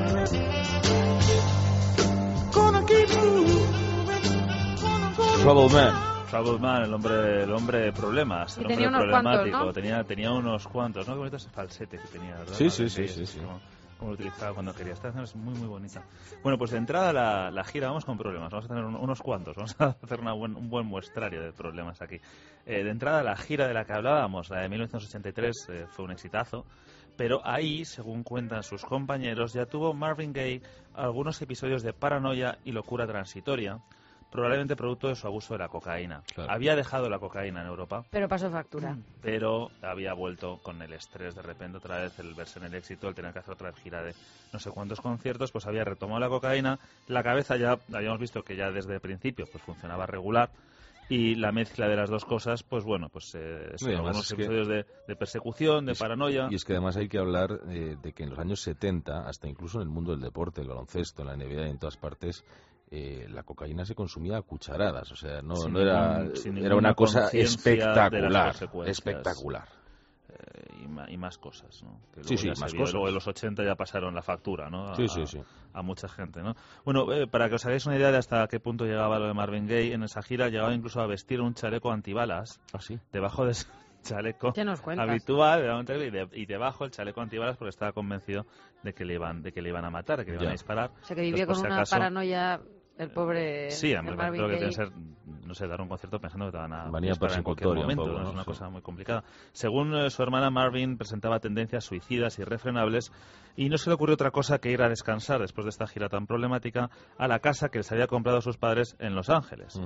Trouble Man. Trouble Man, el hombre, el hombre de problemas, Y el tenía hombre unos cuantos, problemático, ¿no? tenía, tenía unos cuantos, ¿no? Qué bonito ese falsete que tenía, ¿verdad? Sí, sí, Marvin sí, Gaye, sí, es sí. Como, como lo utilizaba cuando quería. Esta canción es muy, muy bonita. Bueno, pues de entrada la, la gira, vamos con problemas, vamos a tener un- unos cuantos, vamos a hacer una buen, un buen muestrario de problemas aquí. Eh, de entrada la gira de la que hablábamos, la de mil novecientos ochenta y tres, eh, fue un exitazo. Pero ahí, según cuentan sus compañeros, ya tuvo Marvin Gaye algunos episodios de paranoia y locura transitoria, probablemente producto de su abuso de la cocaína. Claro. Había dejado la cocaína en Europa, Pero pasó factura. pero había vuelto con el estrés de repente otra vez, el verse en el éxito, el tener que hacer otra gira de no sé cuántos conciertos, pues había retomado la cocaína, la cabeza ya habíamos visto que ya desde el principio pues funcionaba regular, y la mezcla de las dos cosas, pues bueno, pues eh, Sí, son además algunos es que- episodios de, de persecución, de Es- paranoia. Y es que además hay que hablar eh, de que en los años setenta, hasta incluso en el mundo del deporte, el baloncesto, en la N B A y en todas partes, eh, la cocaína se consumía a cucharadas. O sea, no, Sin no era, ningún- sin era ninguna una cosa conciencia de las espectacular. consecuencias. Espectacular. eh, y, ma- y más cosas, ¿no? Que Sí, luego sí, ya se más vio, cosas. Luego en los ochenta ya pasaron la factura, ¿no? A, Sí, sí, sí. a mucha gente, ¿no? Bueno, eh, para que os hagáis una idea de hasta qué punto llegaba lo de Marvin Gaye, en esa gira llegaba incluso a vestir un chaleco antibalas ¿Ah, sí? debajo de ese chaleco ¿Qué nos cuentas? habitual y, de- y debajo el chaleco antibalas porque estaba convencido de que le iban de que le iban a matar, de que le iban Ya. a disparar. O sea, que vivía Entonces, con por si una acaso- paranoia el pobre Sí, el hombre, Marvin creo que Gaye. tiene que ser, no sé, dar un concierto pensando que te van a Manía disparar en cualquier persecutoria un momento, poco, ¿no? ¿no? Es una Sí. cosa muy complicada. Según eh, su hermana, Marvin presentaba tendencias suicidas irrefrenables y no se le ocurrió otra cosa que ir a descansar después de esta gira tan problemática a la casa que les había comprado sus padres en Los Ángeles. Ujú.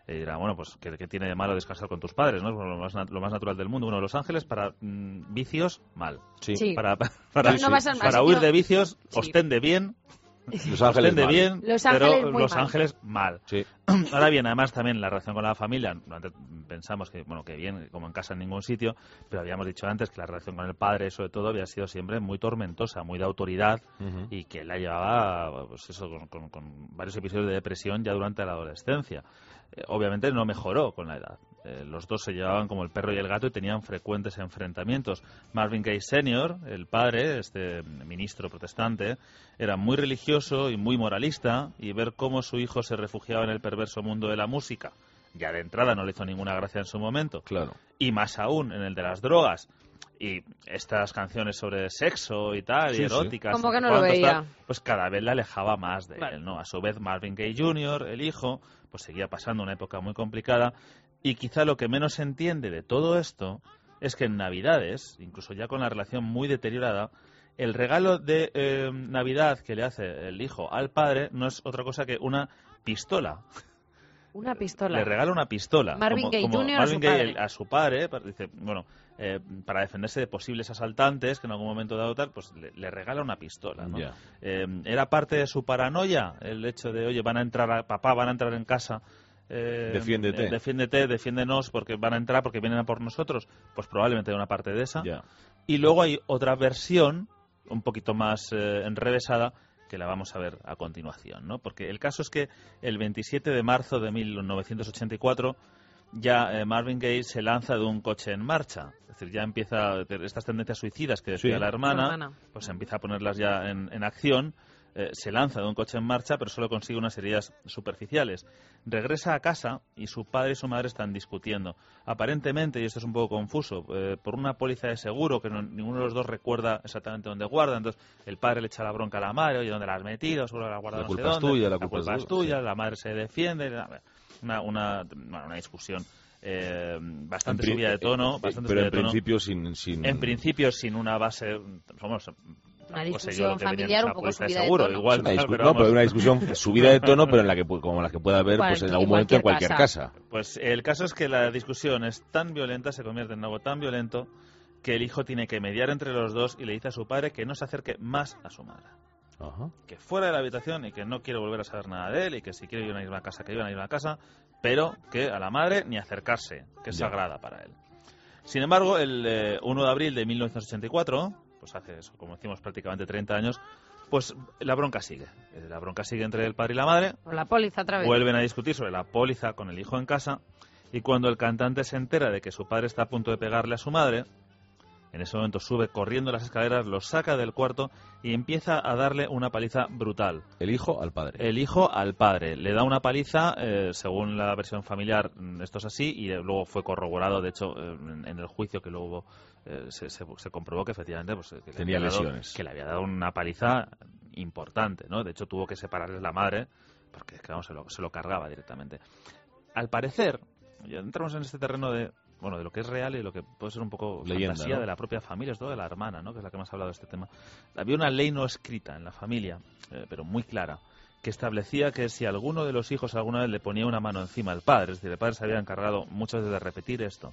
Y dirá, bueno, pues, ¿qué, qué tiene de malo descansar con tus padres, ¿no? Es lo más, lo más natural del mundo. Bueno, Los Ángeles para mmm, vicios, mal. Sí. Sí. Para, para, para, no, no vas al para huir de vicios, sí. ostende bien. Los Ángeles ostende mal. bien, Los Ángeles pero muy Los mal. Ángeles mal. Sí. Ahora bien, además también la relación con la familia, pensamos que, bueno, que bien, como en casa en ningún sitio, pero habíamos dicho antes que la relación con el padre, sobre todo, había sido siempre muy tormentosa, muy de autoridad, uh-huh. y que la llevaba, pues eso, con, con, con varios episodios de depresión ya durante la adolescencia. Eh, obviamente no mejoró con la edad. Eh, los dos se llevaban como el perro y el gato y tenían frecuentes enfrentamientos. Marvin Gaye senior, el padre, este ministro protestante, era muy religioso y muy moralista, y ver cómo su hijo se refugiaba en el perverso mundo de la música, ya de entrada no le hizo ninguna gracia en su momento. Claro. Y más aún en el de las drogas. Y estas canciones sobre sexo y tal, sí, y eróticas. Sí. ¿Cómo que no lo veía? Tal, pues cada vez le alejaba más de vale. él, ¿no? A su vez, Marvin Gaye junior, el hijo, pues seguía pasando una época muy complicada. Y quizá lo que menos se entiende de todo esto es que en Navidades, incluso ya con la relación muy deteriorada, el regalo de eh, Navidad que le hace el hijo al padre no es otra cosa que una pistola. Una pistola. Le regala una pistola. Marvin Gaye junior Marvin a su Gaye padre. El, a su padre, dice, bueno, eh, para defenderse de posibles asaltantes que en algún momento dado tal, pues le, le regala una pistola, ¿no? Yeah. Eh, era parte de su paranoia el hecho de, oye, van a entrar, a, papá, van a entrar en casa. Eh, defiéndete. Eh, defiéndete, defiéndenos porque van a entrar, porque vienen a por nosotros. Pues probablemente una parte de esa. Yeah. Y luego hay otra versión, un poquito más eh, enrevesada, que la vamos a ver a continuación, ¿no? Porque el caso es que el veintisiete de marzo de mil novecientos ochenta y cuatro ya eh, Marvin Gaye se lanza de un coche en marcha. Es decir, ya empieza estas tendencias suicidas que decía sí. la hermana, la hermana, pues empieza a ponerlas ya en, en acción. Eh, se lanza de un coche en marcha, pero solo consigue unas heridas superficiales. Regresa a casa y su padre y su madre están discutiendo. Aparentemente, y esto es un poco confuso, eh, por una póliza de seguro que no, ninguno de los dos recuerda exactamente dónde guarda. Entonces, el padre le echa la bronca a la madre, oye, ¿dónde la has metido? Seguro que la has guardado la no sé culpa dónde. Es tuya, la, la culpa, culpa es es tuya, sí. La madre se defiende. Una, una, bueno, una discusión eh, bastante pri- subida de tono. Eh, bastante pero subida en de tono. principio sin, sin... En principio sin una base... Somos, una discusión familiar un poco subida seguro, de tono. igual, una claro, discu- pero no, vamos. pero una discusión subida de tono, pero en la que como la que pueda haber pues en algún momento en cualquier casa. casa. Pues el caso es que la discusión es tan violenta, se convierte en algo tan violento, que el hijo tiene que mediar entre los dos y le dice a su padre que no se acerque más a su madre. Ajá. Que fuera de la habitación y que no quiere volver a saber nada de él y que si quiere ir a una misma casa, que viva en la misma casa, pero que a la madre ni acercarse, que es Ya. sagrada para él. Sin embargo, el eh, uno de abril de mil novecientos ochenta y cuatro, pues hace eso, como decimos, prácticamente treinta años, pues la bronca sigue. La bronca sigue entre el padre y la madre. Por la póliza otra vez. Vuelven a discutir sobre la póliza con el hijo en casa y cuando el cantante se entera de que su padre está a punto de pegarle a su madre, en ese momento sube corriendo las escaleras, lo saca del cuarto y empieza a darle una paliza brutal. El hijo al padre. El hijo al padre. Le da una paliza, eh, según la versión familiar, esto es así, y eh, luego fue corroborado, de hecho, eh, en, en el juicio que luego hubo, eh, se, se, se comprobó que efectivamente pues, que tenía le había dado, lesiones. Que le había dado una paliza importante, ¿no? De hecho, tuvo que separarle la madre, porque es que, vamos, se lo, se lo cargaba directamente. Al parecer, ya entramos en este terreno de... bueno, de lo que es real y de lo que puede ser un poco leyenda, fantasía, ¿no? De la propia familia, es todo de la hermana, ¿no? Que es la que más ha hablado de este tema. Había una ley no escrita en la familia, eh, pero muy clara, que establecía que si alguno de los hijos alguna vez le ponía una mano encima al padre, es decir, el padre se había encargado muchas veces de repetir esto,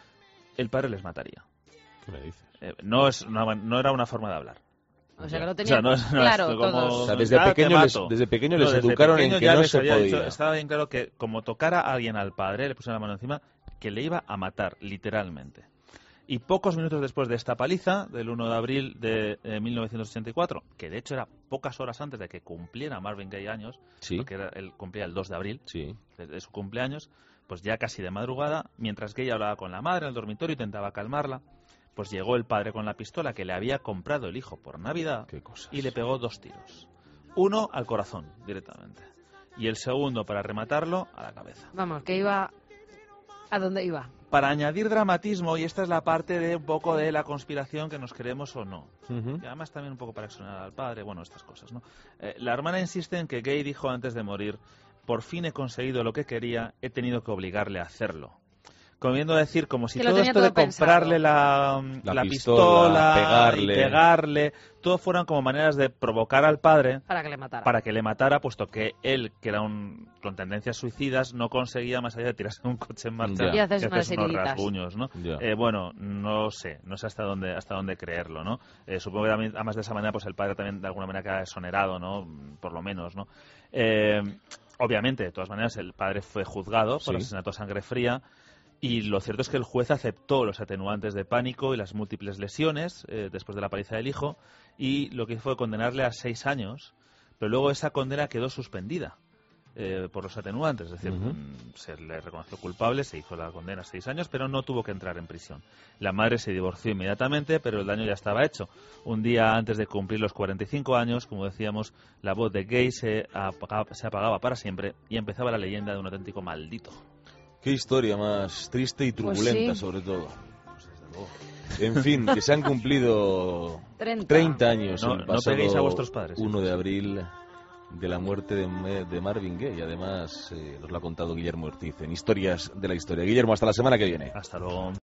el padre les mataría. ¿Qué me dices? Eh, no, es una, no era una forma de hablar. O sea, que lo O tenía sea, no es- no es claro como- todos. O sea, desde Ah, te pequeño les, mato. desde pequeño No, les desde educaron pequeño en que ya no les se había podía. dicho- estaba bien claro que como tocara a alguien al padre, le pusiera la mano encima, que le iba a matar, literalmente. Y pocos minutos después de esta paliza, del uno de abril de eh, mil novecientos ochenta y cuatro, que de hecho era pocas horas antes de que cumpliera Marvin Gaye años, Sí. porque era, él cumplía el dos de abril Sí. de, de su cumpleaños, pues ya casi de madrugada, mientras Gaye hablaba con la madre en el dormitorio, intentaba calmarla, pues llegó el padre con la pistola que le había comprado el hijo por Navidad Qué cosas. y le pegó dos tiros. Uno al corazón, directamente. Y el segundo, para rematarlo, a la cabeza. Vamos, que iba... ¿A dónde iba? Para añadir dramatismo, y esta es la parte de un poco de la conspiración que nos queremos o no. Ujú. Y además también un poco para exonerar al padre, bueno, estas cosas, ¿no? Eh, la hermana insiste en que Gaye dijo antes de morir, por fin he conseguido lo que quería, he tenido que obligarle a hacerlo. Comiendo decir, como si Que lo todo tenía esto todo de comprarle la, La la pistola, pistola, pegarle. y pegarle, todo fueran como maneras de provocar al padre Para que le matara. para que le matara, puesto que él, que era un con tendencias suicidas, no conseguía más allá de tirarse en un coche en marcha Ya. Y hacerse que unas hacerse unos heriditas. rasguños, ¿no? Ya. Eh, bueno, no sé, no sé hasta dónde hasta dónde creerlo, ¿no? Eh, supongo que también, además de esa manera, pues el padre también de alguna manera queda exonerado, ¿no? Por lo menos, ¿no? Eh, obviamente, de todas maneras, el padre fue juzgado por Sí. asesinato a sangre fría. Y lo cierto es que el juez aceptó los atenuantes de pánico y las múltiples lesiones eh, después de la paliza del hijo, y lo que hizo fue condenarle a seis años, pero luego esa condena quedó suspendida eh, por los atenuantes, es decir, Ujú. mm, se le reconoció culpable, se hizo la condena a seis años, pero no tuvo que entrar en prisión. La madre se divorció inmediatamente, pero el daño ya estaba hecho. Un día antes de cumplir los cuarenta y cinco años, como decíamos, la voz de Gay se apagaba, se apagaba para siempre y empezaba la leyenda de un auténtico maldito. Qué historia más triste y Pues turbulenta, sí. sobre todo. En fin, que se han cumplido treinta. treinta años No- el no pasado peguéis a vuestros padres, uno hijos. de abril de la muerte de, Me- de Marvin Gaye. Además, eh, nos lo ha contado Guillermo Ortiz en Historias de la Historia. Guillermo, hasta la semana que viene. Hasta luego.